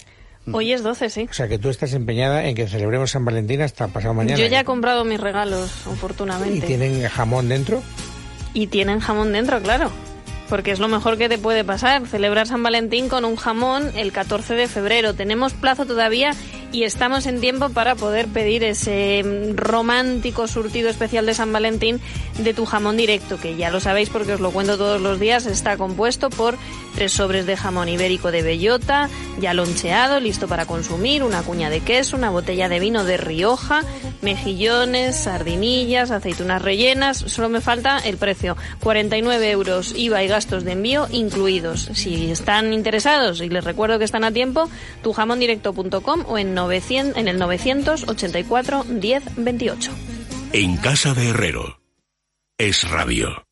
Hoy es doce, sí. O sea que tú estás empeñada en que celebremos San Valentín hasta pasado mañana. Yo ya he comprado mis regalos, oportunamente. ¿Y tienen jamón dentro? Y tienen jamón dentro, claro. Porque es lo mejor que te puede pasar, celebrar San Valentín con un jamón el catorce de febrero. Tenemos plazo todavía y estamos en tiempo para poder pedir ese romántico surtido especial de San Valentín de Tu Jamón Directo, que ya lo sabéis porque os lo cuento todos los días, está compuesto por tres sobres de jamón ibérico de bellota, ya loncheado, listo para consumir, una cuña de queso, una botella de vino de Rioja, mejillones, sardinillas, aceitunas rellenas. Solo me falta el precio, cuarenta y nueve euros, I V A y gastos de envío incluidos. Si están interesados, y les recuerdo que están a tiempo, tu jamón directo punto com o en, novecientos, en el novecientos ochenta y cuatro diez veintiocho. En casa de Herrero. Es radio.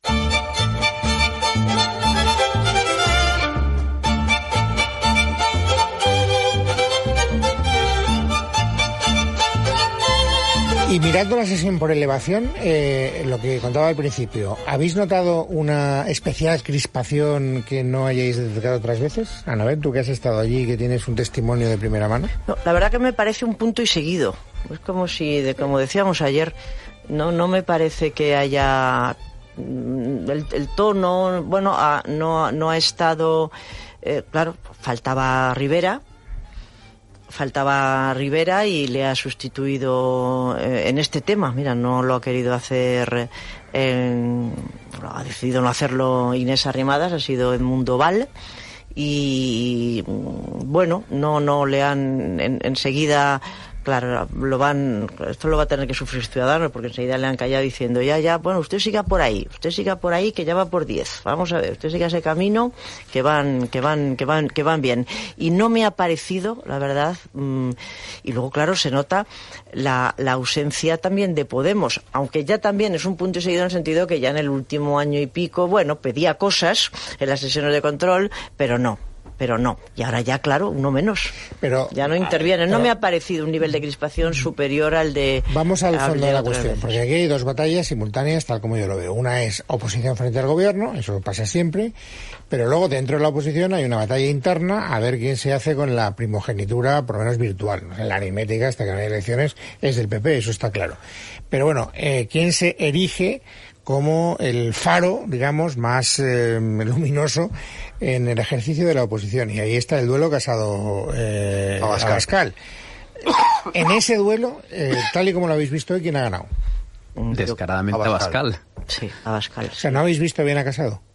Y mirando la sesión por elevación, eh, lo que contaba al principio, ¿habéis notado una especial crispación que no hayáis detectado otras veces? Anabel, tú que has estado allí y que tienes un testimonio de primera mano. No, la verdad que me parece un punto y seguido. Es como si, de, como decíamos ayer, no, no me parece que haya el, el tono, bueno, a, no, no ha estado, eh, claro, faltaba Rivera. Faltaba Rivera y le ha sustituido eh, en este tema. Mira, no lo ha querido hacer, en, ha decidido no hacerlo Inés Arrimadas, ha sido Edmundo Val. Y bueno, no, no le han en, enseguida. Claro, lo van, esto lo va a tener que sufrir Ciudadanos porque enseguida le han callado diciendo ya, ya, bueno, usted siga por ahí, usted siga por ahí que ya va por diez. Vamos a ver, usted siga ese camino que van, que van, que van, que van bien. Y no me ha parecido, la verdad, mmm, y luego claro se nota la, la ausencia también de Podemos, aunque ya también es un punto y seguido en el sentido que ya en el último año y pico, bueno, pedía cosas en las sesiones de control, pero no. Pero no, y ahora ya, claro, uno menos. Pero ya no interviene. No me ha parecido un nivel de crispación superior al de... Vamos al fondo de la cuestión, veces. Porque aquí hay dos batallas simultáneas, tal como yo lo veo. Una es oposición frente al gobierno, eso pasa siempre, pero luego dentro de la oposición hay una batalla interna a ver quién se hace con la primogenitura, por lo menos virtual. La aritmética, hasta que no hay elecciones, es del P P, eso está claro. Pero bueno, eh, ¿quién se erige como el faro, digamos, más eh, luminoso en el ejercicio de la oposición? Y ahí está el duelo Casado eh, Abascal. Abascal. En ese duelo, eh, tal y como lo habéis visto hoy, ¿quién ha ganado? Descaradamente Abascal. Abascal. Sí, Abascal. O sea, ¿no habéis visto bien a Casado?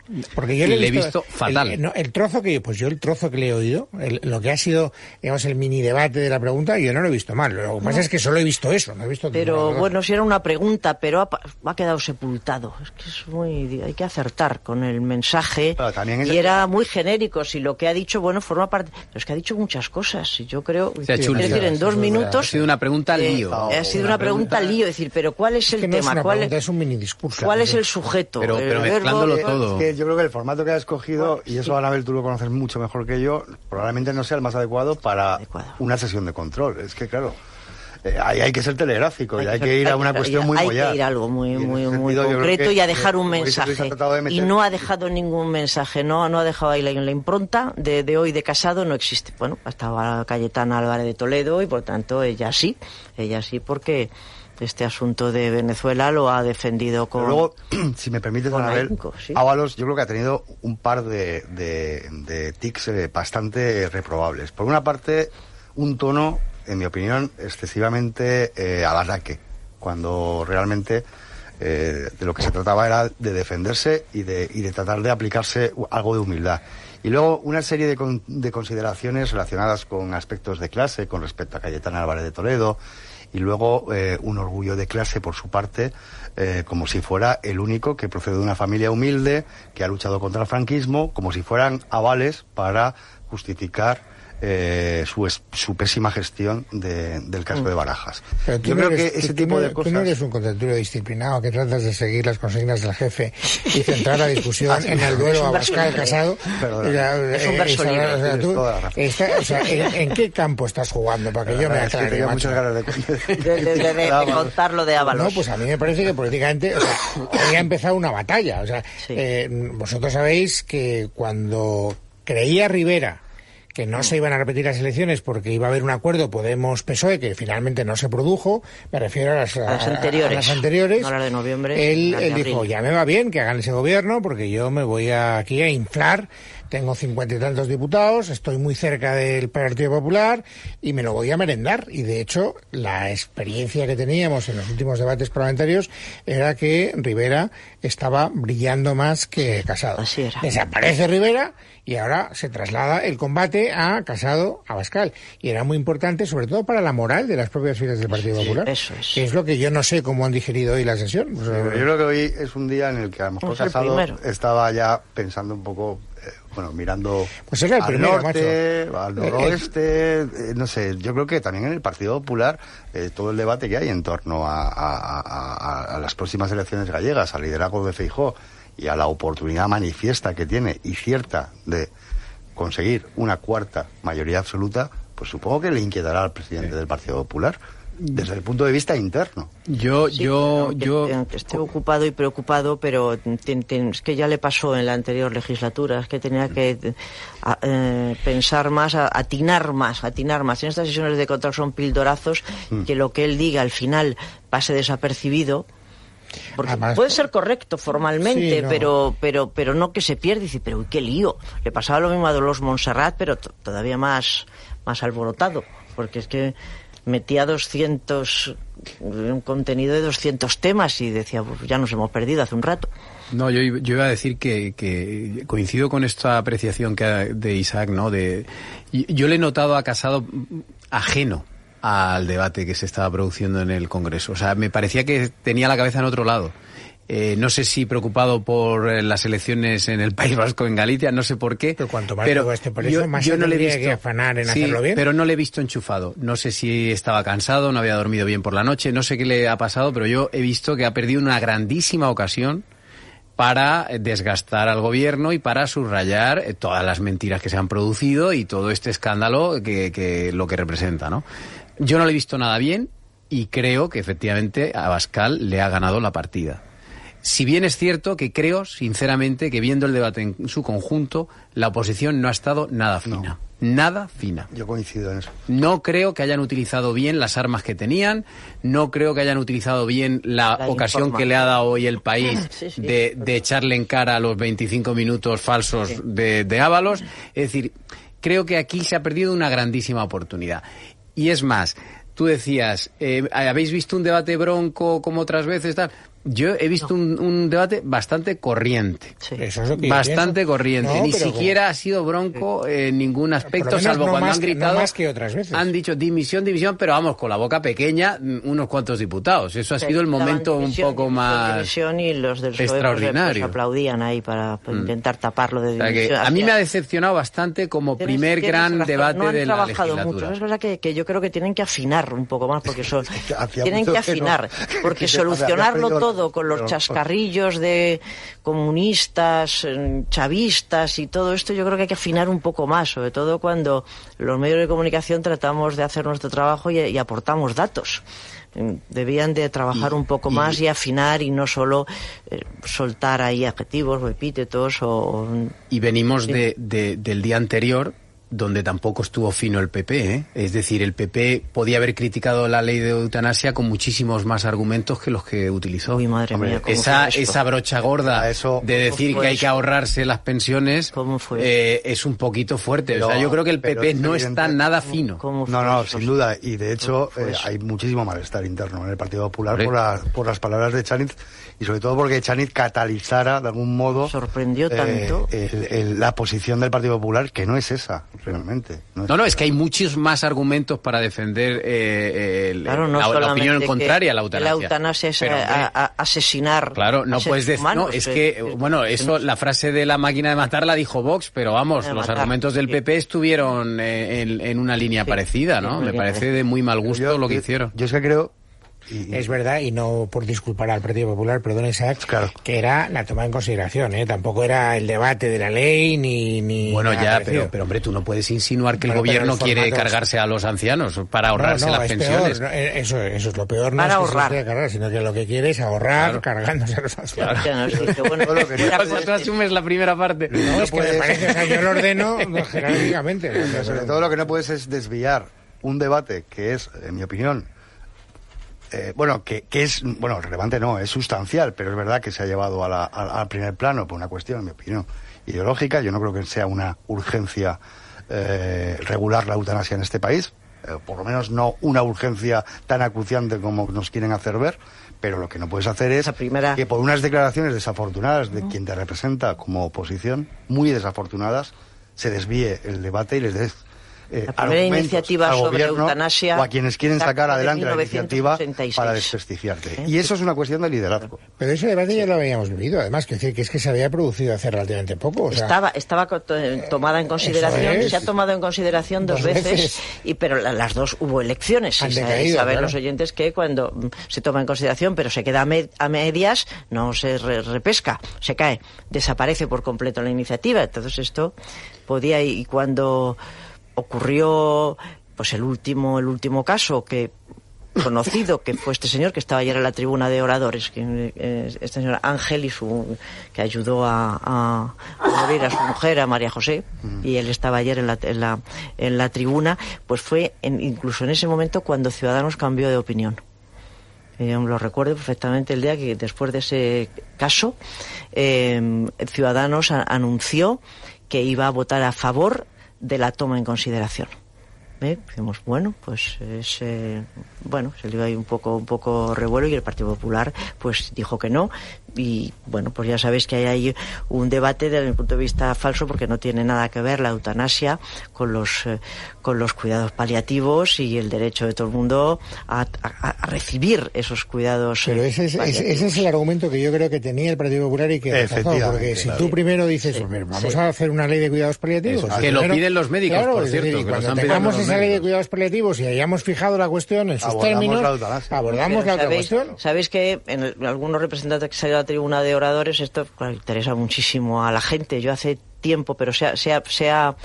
Porque yo le he le he visto, visto fatal. El, no, el trozo que pues yo el trozo que le he oído, el, lo que ha sido, digamos, el mini debate de la pregunta, yo no lo he visto mal. Lo que pasa no. es que solo he visto eso, no he visto. Pero bueno, si era una pregunta, pero ha, ha quedado sepultado. Es que es muy, hay que acertar con el mensaje. Claro, también es... Y era muy genérico. Si lo que ha dicho, bueno, forma parte. Pero es que ha dicho muchas cosas. Y yo creo. Se ha hecho es decir, en dos minutos. Ha sido una pregunta eh, lío. Ha sido una pregunta lío. Es decir, pero ¿cuál es, es el que no tema? Es una ¿Cuál pregunta, es, es un mini discurso. ¿Cuál es el sujeto? Pero, el pero verbo, mezclándolo eh, todo. Es que yo creo que el formato que ha escogido, y eso Anabel tú lo conoces mucho mejor que yo, probablemente no sea el más adecuado para Adecuado. una sesión de control. Es que claro, eh, ahí hay que ser telegráfico Hay y hay que, que ir a una hay, cuestión muy hay mollar. Hay que ir a algo muy, Y en muy, ese muy sentido, yo creo concreto que, y a dejar eh, un Mauricio Luis ha mensaje. tratado de meter- Y no ha dejado ningún mensaje, no, no ha dejado ahí la, la impronta de, de hoy de Casado, no existe. Bueno, estaba Cayetana Álvarez de Toledo y por tanto ella sí, ella sí porque este asunto de Venezuela lo ha defendido con... Pero luego, si me permites, con Anabel, ahínco, sí. Ábalos yo creo que ha tenido un par de, de, de tics eh, bastante reprobables. Por una parte, un tono, en mi opinión, excesivamente eh, al ataque, cuando realmente eh, de lo que se trataba era de defenderse y de, y de tratar de aplicarse algo de humildad. Y luego una serie de, con, de consideraciones relacionadas con aspectos de clase, con respecto a Cayetana Álvarez de Toledo, y luego eh, un orgullo de clase por su parte, eh, como si fuera el único que procede de una familia humilde, que ha luchado contra el franquismo, como si fueran avales para justificar eh, su, su pésima gestión de, del caso de Barajas. Pero tú Yo no creo eres, que ese tú, tipo tú no, de cosas... Tú no eres un contertulio disciplinado que tratas de seguir las consignas del jefe y centrar la discusión en el duelo Abascal Casado. Es un verso libre. O sea, tú, está, o sea, ¿en, ¿en qué campo estás jugando? Para que yo me aclare. Es que tenía muchas ganas de, de, de, de, de, de contar lo de Ábalos. No, pues a mí me parece que políticamente, o sea, había empezado una batalla. O sea, sí. eh, vosotros sabéis que cuando creía Rivera que no se iban a repetir las elecciones porque iba a haber un acuerdo Podemos-P S O E que finalmente no se produjo, me refiero a las, a las anteriores, a las anteriores. No, las de noviembre. Él, él dijo, ya me va bien que hagan ese gobierno porque yo me voy a, aquí a inflar, tengo cincuenta y tantos diputados, estoy muy cerca del Partido Popular y me lo voy a merendar. Y de hecho, la experiencia que teníamos en los últimos debates parlamentarios era que Rivera estaba brillando más que Casado. Así era. Desaparece Rivera y ahora se traslada el combate a Casado, Abascal. Y era muy importante, sobre todo para la moral de las propias filas del Partido sí, Popular. Eso es. Que es lo que yo no sé cómo han digerido hoy la sesión. O sea, yo creo que hoy es un día en el que a lo mejor Casado estaba ya pensando un poco, eh, bueno, mirando pues era el al primero, norte, macho. al noroeste, eh, no sé, yo creo que también en el Partido Popular eh, todo el debate que hay en torno a, a, a, a las próximas elecciones gallegas, al liderazgo de Feijóo y a la oportunidad manifiesta que tiene y cierta de conseguir una cuarta mayoría absoluta, pues supongo que le inquietará al presidente sí. del Partido Popular desde el punto de vista interno. Yo, sí, yo, aunque, yo... aunque esté ocupado y preocupado, pero ten, ten, es que ya le pasó en la anterior legislatura, es que tenía que a, eh, pensar más, a, atinar más, atinar más. En estas sesiones de control son pildorazos, mm. que lo que él diga al final pase desapercibido. Porque Además, puede ser correcto formalmente, sí, no. pero pero pero no que se pierda y dice, pero qué lío. Le pasaba lo mismo a Dolors Montserrat, pero t- todavía más, más alborotado, porque es que metía doscientos, un contenido de doscientos temas y decía, pues ya nos hemos perdido hace un rato. No, yo, yo iba a decir que, que coincido con esta apreciación que de Isaac, ¿no? De, yo le he notado a Casado ajeno al debate que se estaba produciendo en el Congreso. O sea, me parecía que tenía la cabeza en otro lado. Eh, no sé si preocupado por eh, las elecciones en el País Vasco, en Galicia, no sé por qué. Pero cuanto más pero este por eso, yo, más yo se no le he visto que afanar en sí, hacerlo bien. Pero no le he visto enchufado. No sé si estaba cansado, no había dormido bien por la noche, no sé qué le ha pasado, pero yo he visto que ha perdido una grandísima ocasión para desgastar al gobierno y para subrayar todas las mentiras que se han producido y todo este escándalo que, que lo que representa, ¿no? Yo no le he visto nada bien y creo que efectivamente Abascal le ha ganado la partida. Si bien es cierto que creo, sinceramente, que viendo el debate en su conjunto, la oposición no ha estado nada fina. No. Nada fina. Yo coincido en eso. No creo que hayan utilizado bien las armas que tenían, no creo que hayan utilizado bien la, la ocasión informa. que le ha dado hoy el país sí, sí. De, de echarle en cara a los veinticinco minutos falsos sí. de, de Ábalos. Es decir, creo que aquí se ha perdido una grandísima oportunidad. Y es más, tú decías, eh, ¿habéis visto un debate bronco como otras veces? Tal? Yo he visto un, un debate bastante corriente. Sí. Eso es lo que bastante corriente. No, Ni siquiera como... ha sido bronco en ningún aspecto, salvo no cuando más, han gritado. No más que otras veces. Han dicho dimisión, dimisión, pero vamos, con la boca pequeña, unos cuantos diputados. Eso ha sido el momento un poco más dimisión y los del extraordinario. Pues, aplaudían ahí para, para mm. intentar taparlo de dimisión. O sea que a mí me ha decepcionado bastante como tienes, primer tienes gran razón. debate no han de la trabajado legislatura. Mucho. Es verdad que, que yo creo que tienen que afinar un poco más, porque son, tienen que que afinar, no, porque que solucionarlo había todo con los chascarrillos de comunistas, chavistas y todo esto, yo creo que hay que afinar un poco más, sobre todo cuando los medios de comunicación tratamos de hacer nuestro trabajo y, y aportamos datos. Debían de trabajar y, un poco y, más y afinar y no solo eh, soltar ahí adjetivos o epítetos o... Y venimos de, de, del día anterior, donde tampoco estuvo fino el P P, ¿eh? Es decir, el P P podía haber criticado la ley de eutanasia con muchísimos más argumentos que los que utilizó. Uy, madre mía, ¿cómo esa, fue esto? esa brocha gorda eso, de decir que hay que ahorrarse las pensiones eh, es un poquito fuerte. Pero, o sea, yo creo que el P P no está nada fino. No, no, eso? sin duda. Y de hecho eh, hay muchísimo malestar interno en el Partido Popular por, la, por las palabras de Chaniz y sobre todo porque Chaniz catalizara de algún modo... Sorprendió tanto. Eh, el, el, la posición del Partido Popular, que no es esa, realmente. No, es no, no, es que hay muchos más argumentos para defender eh, el, claro, no la, la opinión contraria a la eutanasia. La eutanasia es pero, a, a, a asesinar. Claro, no puedes decir. No, es que, bueno, eso, la frase de la máquina de matar la dijo Vox, pero vamos, los matar, argumentos del P P estuvieron eh, en, en una línea sí, parecida, ¿no? Me parece de muy mal gusto yo, lo que yo, hicieron. Yo es que creo. Y, es verdad, y no por disculpar al Partido Popular, perdón, Isaac, claro. que era la toma en consideración, ¿eh? Tampoco era el debate de la ley ni... ni bueno, ya, pero, pero hombre, tú no puedes insinuar que bueno, el gobierno el quiere cargarse a los ancianos para ahorrarse no, no, las es pensiones. Peor, no, eso, eso es lo peor, no para es que ahorrar. se quiera cargar, sino que lo que quiere es ahorrar claro. cargándose a los ancianos. Claro. Claro. Bueno, bueno, que no, tú asumes la primera parte. No, no es que puedes... me parece, o sea, yo lo ordeno jerárquicamente. Pero sobre todo lo que no puedes es desviar un debate que es, en mi opinión, Eh, bueno, que, que es, bueno, relevante no, es sustancial, pero es verdad que se ha llevado a la, a, al primer plano por una cuestión, en mi opinión, ideológica. Yo no creo que sea una urgencia eh, regular la eutanasia en este país, eh, por lo menos no una urgencia tan acuciante como nos quieren hacer ver, pero lo que no puedes hacer es primera... que por unas declaraciones desafortunadas de uh-huh. quien te representa como oposición, muy desafortunadas, se desvíe el debate y les des Eh, la primera iniciativa sobre eutanasia o a quienes quieren sacar adelante la iniciativa para desprestigiarte. ¿Eh? Y eso es una cuestión de liderazgo. Pero ese debate ya lo habíamos vivido, además, que decir que es que se había producido hace relativamente poco. O sea, estaba estaba tomada en consideración, es. se ha tomado en consideración dos, dos veces, veces, y pero las dos hubo elecciones. Y saben claro. los oyentes que cuando se toma en consideración, pero se queda a, med, a medias, no se re, repesca, se cae, desaparece por completo la iniciativa. Entonces esto podía, y cuando ocurrió pues el último el último caso que conocido, que fue este señor que estaba ayer en la tribuna de oradores, que eh, este señor Ángel y su que ayudó a, a, a morir a su mujer, a María José, y él estaba ayer en la en la, en la tribuna, pues fue en, incluso en ese momento cuando Ciudadanos cambió de opinión. Yo lo recuerdo perfectamente el día que después de ese caso eh, Ciudadanos a, anunció que iba a votar a favor de la toma en consideración. ¿Eh? Dijimos, bueno, pues es, eh, bueno, se le iba ahí un poco, un poco revuelo y el Partido Popular pues dijo que no. Y bueno, pues ya sabéis que hay ahí un debate desde mi punto de vista falso, porque no tiene nada que ver la eutanasia con los eh, con los cuidados paliativos y el derecho de todo el mundo a, a, a recibir esos cuidados. Pero ese es, ese, ese es el argumento que yo creo que tenía el Partido Popular y que rechazó, porque si tú primero dices, sí, pues vamos sí. a hacer una ley de cuidados paliativos, que primero, lo piden los médicos, claro, por cierto. Decir, y cuando tengamos esa ley de cuidados paliativos y hayamos fijado la cuestión en sus abordamos términos, la abordamos Pero la otra sabéis, cuestión. Sabéis que en el, algunos representantes que salieron a la tribuna de oradores, esto claro, interesa muchísimo a la gente. Yo hace tiempo, pero se ha, se ha, se ha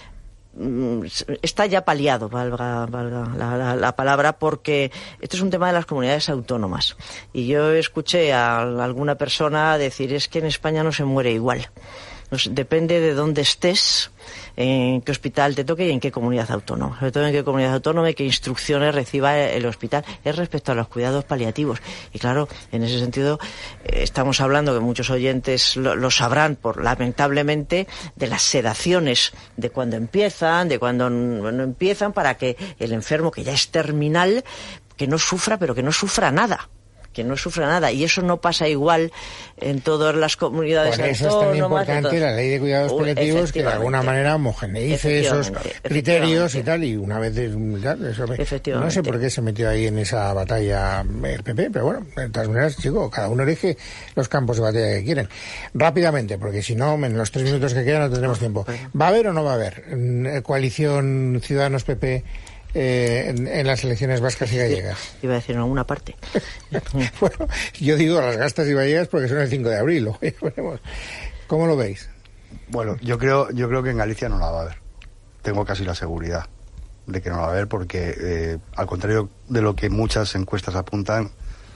está ya paliado, valga, valga la, la, la palabra, porque esto es un tema de las comunidades autónomas. Y yo escuché a alguna persona decir, es que en España no se muere igual. Pues depende de dónde estés, en qué hospital te toque y en qué comunidad autónoma. Sobre todo en qué comunidad autónoma y qué instrucciones reciba el hospital. Es respecto a los cuidados paliativos. Y claro, en ese sentido, eh, estamos hablando, que muchos oyentes lo, lo sabrán, por lamentablemente, de las sedaciones, de cuando empiezan, de cuando no, no empiezan, para que el enfermo, que ya es terminal, que no sufra, pero que no sufra nada. que no sufra nada. Y eso no pasa igual en todas las comunidades autónomas. Por eso es tan importante la ley de cuidados Uh, colectivos, que de alguna manera homogeneice esos criterios y tal, y una vez... Claro, eso me, no sé por qué se metió ahí en esa batalla el P P, pero bueno, de todas maneras, chico, cada uno elige los campos de batalla que quieren. Rápidamente, porque si no, en los tres minutos que quedan no tendremos tiempo. ¿Va a haber o no va a haber coalición Ciudadanos-P P Eh, en, en las elecciones vascas y gallegas? Iba a decir en alguna parte. Bueno, yo digo las gastas y gallegas porque son el cinco de abril. ¿Cómo lo veis? Bueno, yo creo, yo creo que en Galicia no la va a haber. Tengo casi la seguridad de que no la va a haber porque, eh, al contrario de lo que muchas encuestas apuntan,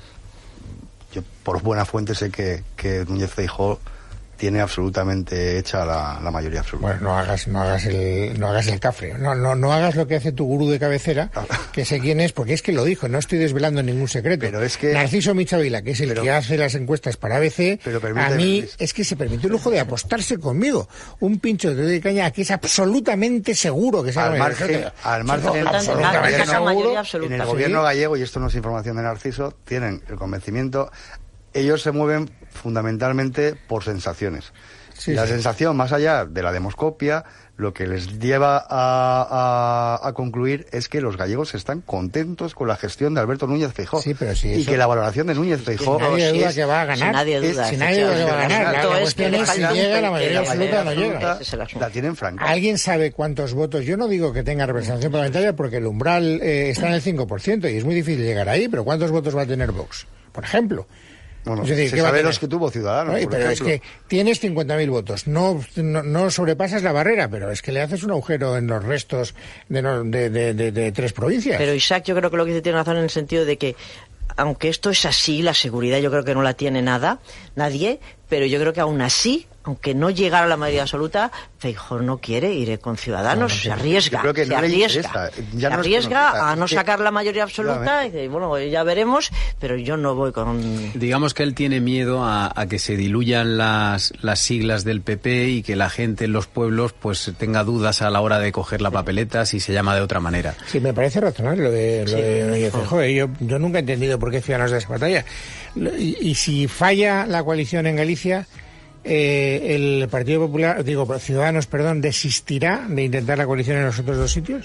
yo por buena fuente sé que, que Núñez Feijóo tiene absolutamente hecha la, la mayoría absoluta. Bueno, no hagas, no hagas el, no hagas el cafre, no, no, no hagas lo que hace tu gurú de cabecera, que sé quién es, porque es que lo dijo, no estoy desvelando ningún secreto. Pero es que Narciso Michavila, que es el pero, que hace las encuestas para A B C, a mí es que se permitió el lujo de apostarse conmigo. Un pincho de caña que es absolutamente seguro que sea al margen, al margen no, absolutamente seguro. En el gobierno gallego, y esto no es información de Narciso, tienen el convencimiento. Ellos se mueven fundamentalmente por sensaciones. Sí, y la sí. sensación, más allá de la demoscopia, lo que les lleva a, a, a concluir es que los gallegos están contentos con la gestión de Alberto Núñez Feijóo. Sí, pero sí, y eso... que la valoración de Núñez Feijóo... Si nadie duda es, que va a ganar. Si nadie duda. Es, si nadie duda que va a ganar. La, la cuestión es si llega la mayoría absoluta o no llega. La tienen franca. ¿Alguien sabe cuántos votos? Yo no digo que tenga representación parlamentaria porque el umbral eh, está en el cinco por ciento y es muy difícil llegar ahí, pero ¿cuántos votos va a tener Vox? Por ejemplo. Bueno, es decir, se sabe los que tuvo Ciudadanos. No, pero ejemplo. Es que tienes cincuenta mil votos, no, no, no sobrepasas la barrera, pero es que le haces un agujero en los restos de, de, de, de, de tres provincias. Pero Isaac, yo creo que lo que dice tiene razón en el sentido de que, aunque esto es así, la seguridad yo creo que no la tiene nada, nadie, pero yo creo que aún así, aunque no llegara a la mayoría absoluta, Feijóo no quiere ir con Ciudadanos, no, no, se arriesga, creo que se no arriesga, ya se no arriesga no, a no sacar la mayoría absoluta y dice, bueno, ya veremos, pero yo no voy con... Digamos que él tiene miedo a, a que se diluyan las, las siglas del P P y que la gente en los pueblos pues tenga dudas a la hora de coger la papeleta si se llama de otra manera. Sí, me parece razonable lo de, lo sí. de Feijóo. Yo, yo nunca he entendido por qué Ciudadanos de esa batalla. Y, y si falla la coalición en Galicia... Eh, el Partido Popular, digo, Ciudadanos, perdón, ¿desistirá de intentar la coalición en los otros dos sitios?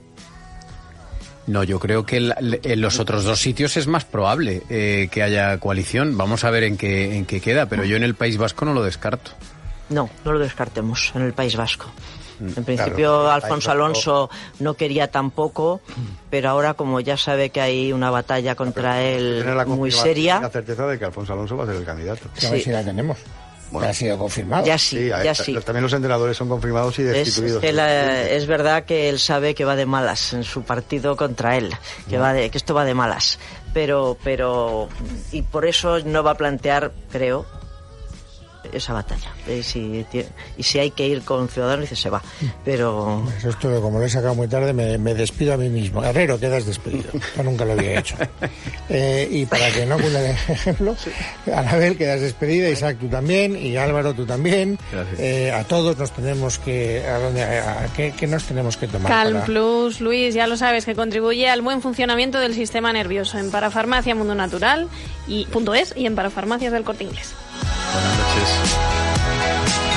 No, yo creo que el, en los otros dos sitios es más probable eh, que haya coalición. Vamos a ver en qué, en qué queda, pero yo en el País Vasco no lo descarto. No, no lo descartemos en el País Vasco. En principio, claro, Alfonso Alonso no quería tampoco, pero ahora, como ya sabe que hay una batalla contra él muy seria... La certeza de que Alfonso Alonso va a ser el candidato. Sí. A ver si la tenemos. Bueno, ya ha sido confirmado. Ya sí, sí ya hay, sí. También los entrenadores son confirmados y destituidos. Es, es, la, es verdad que él sabe que va de malas en su partido contra él, que, va de, que esto va de malas. Pero, pero, y por eso no va a plantear, creo, esa batalla. Y si, y si hay que ir con Ciudadanos, dice se va. Pero... Eso es todo. Como lo he sacado muy tarde, me, me despido a mí mismo. Herrero, quedas despedido. Yo nunca lo había hecho. Eh, y para que no cunda el ejemplo, Anabel, quedas despedida, Isaac, tú también, y Álvaro, tú también. Eh, a todos nos tenemos que... ¿A dónde, a, a, ¿qué, ¿Qué nos tenemos que tomar? Calm para... Plus, Luis, ya lo sabes, que contribuye al buen funcionamiento del sistema nervioso. En Parafarmacia Mundo Natural y punto es y en Parafarmacias del Corte Inglés. Buenas noches.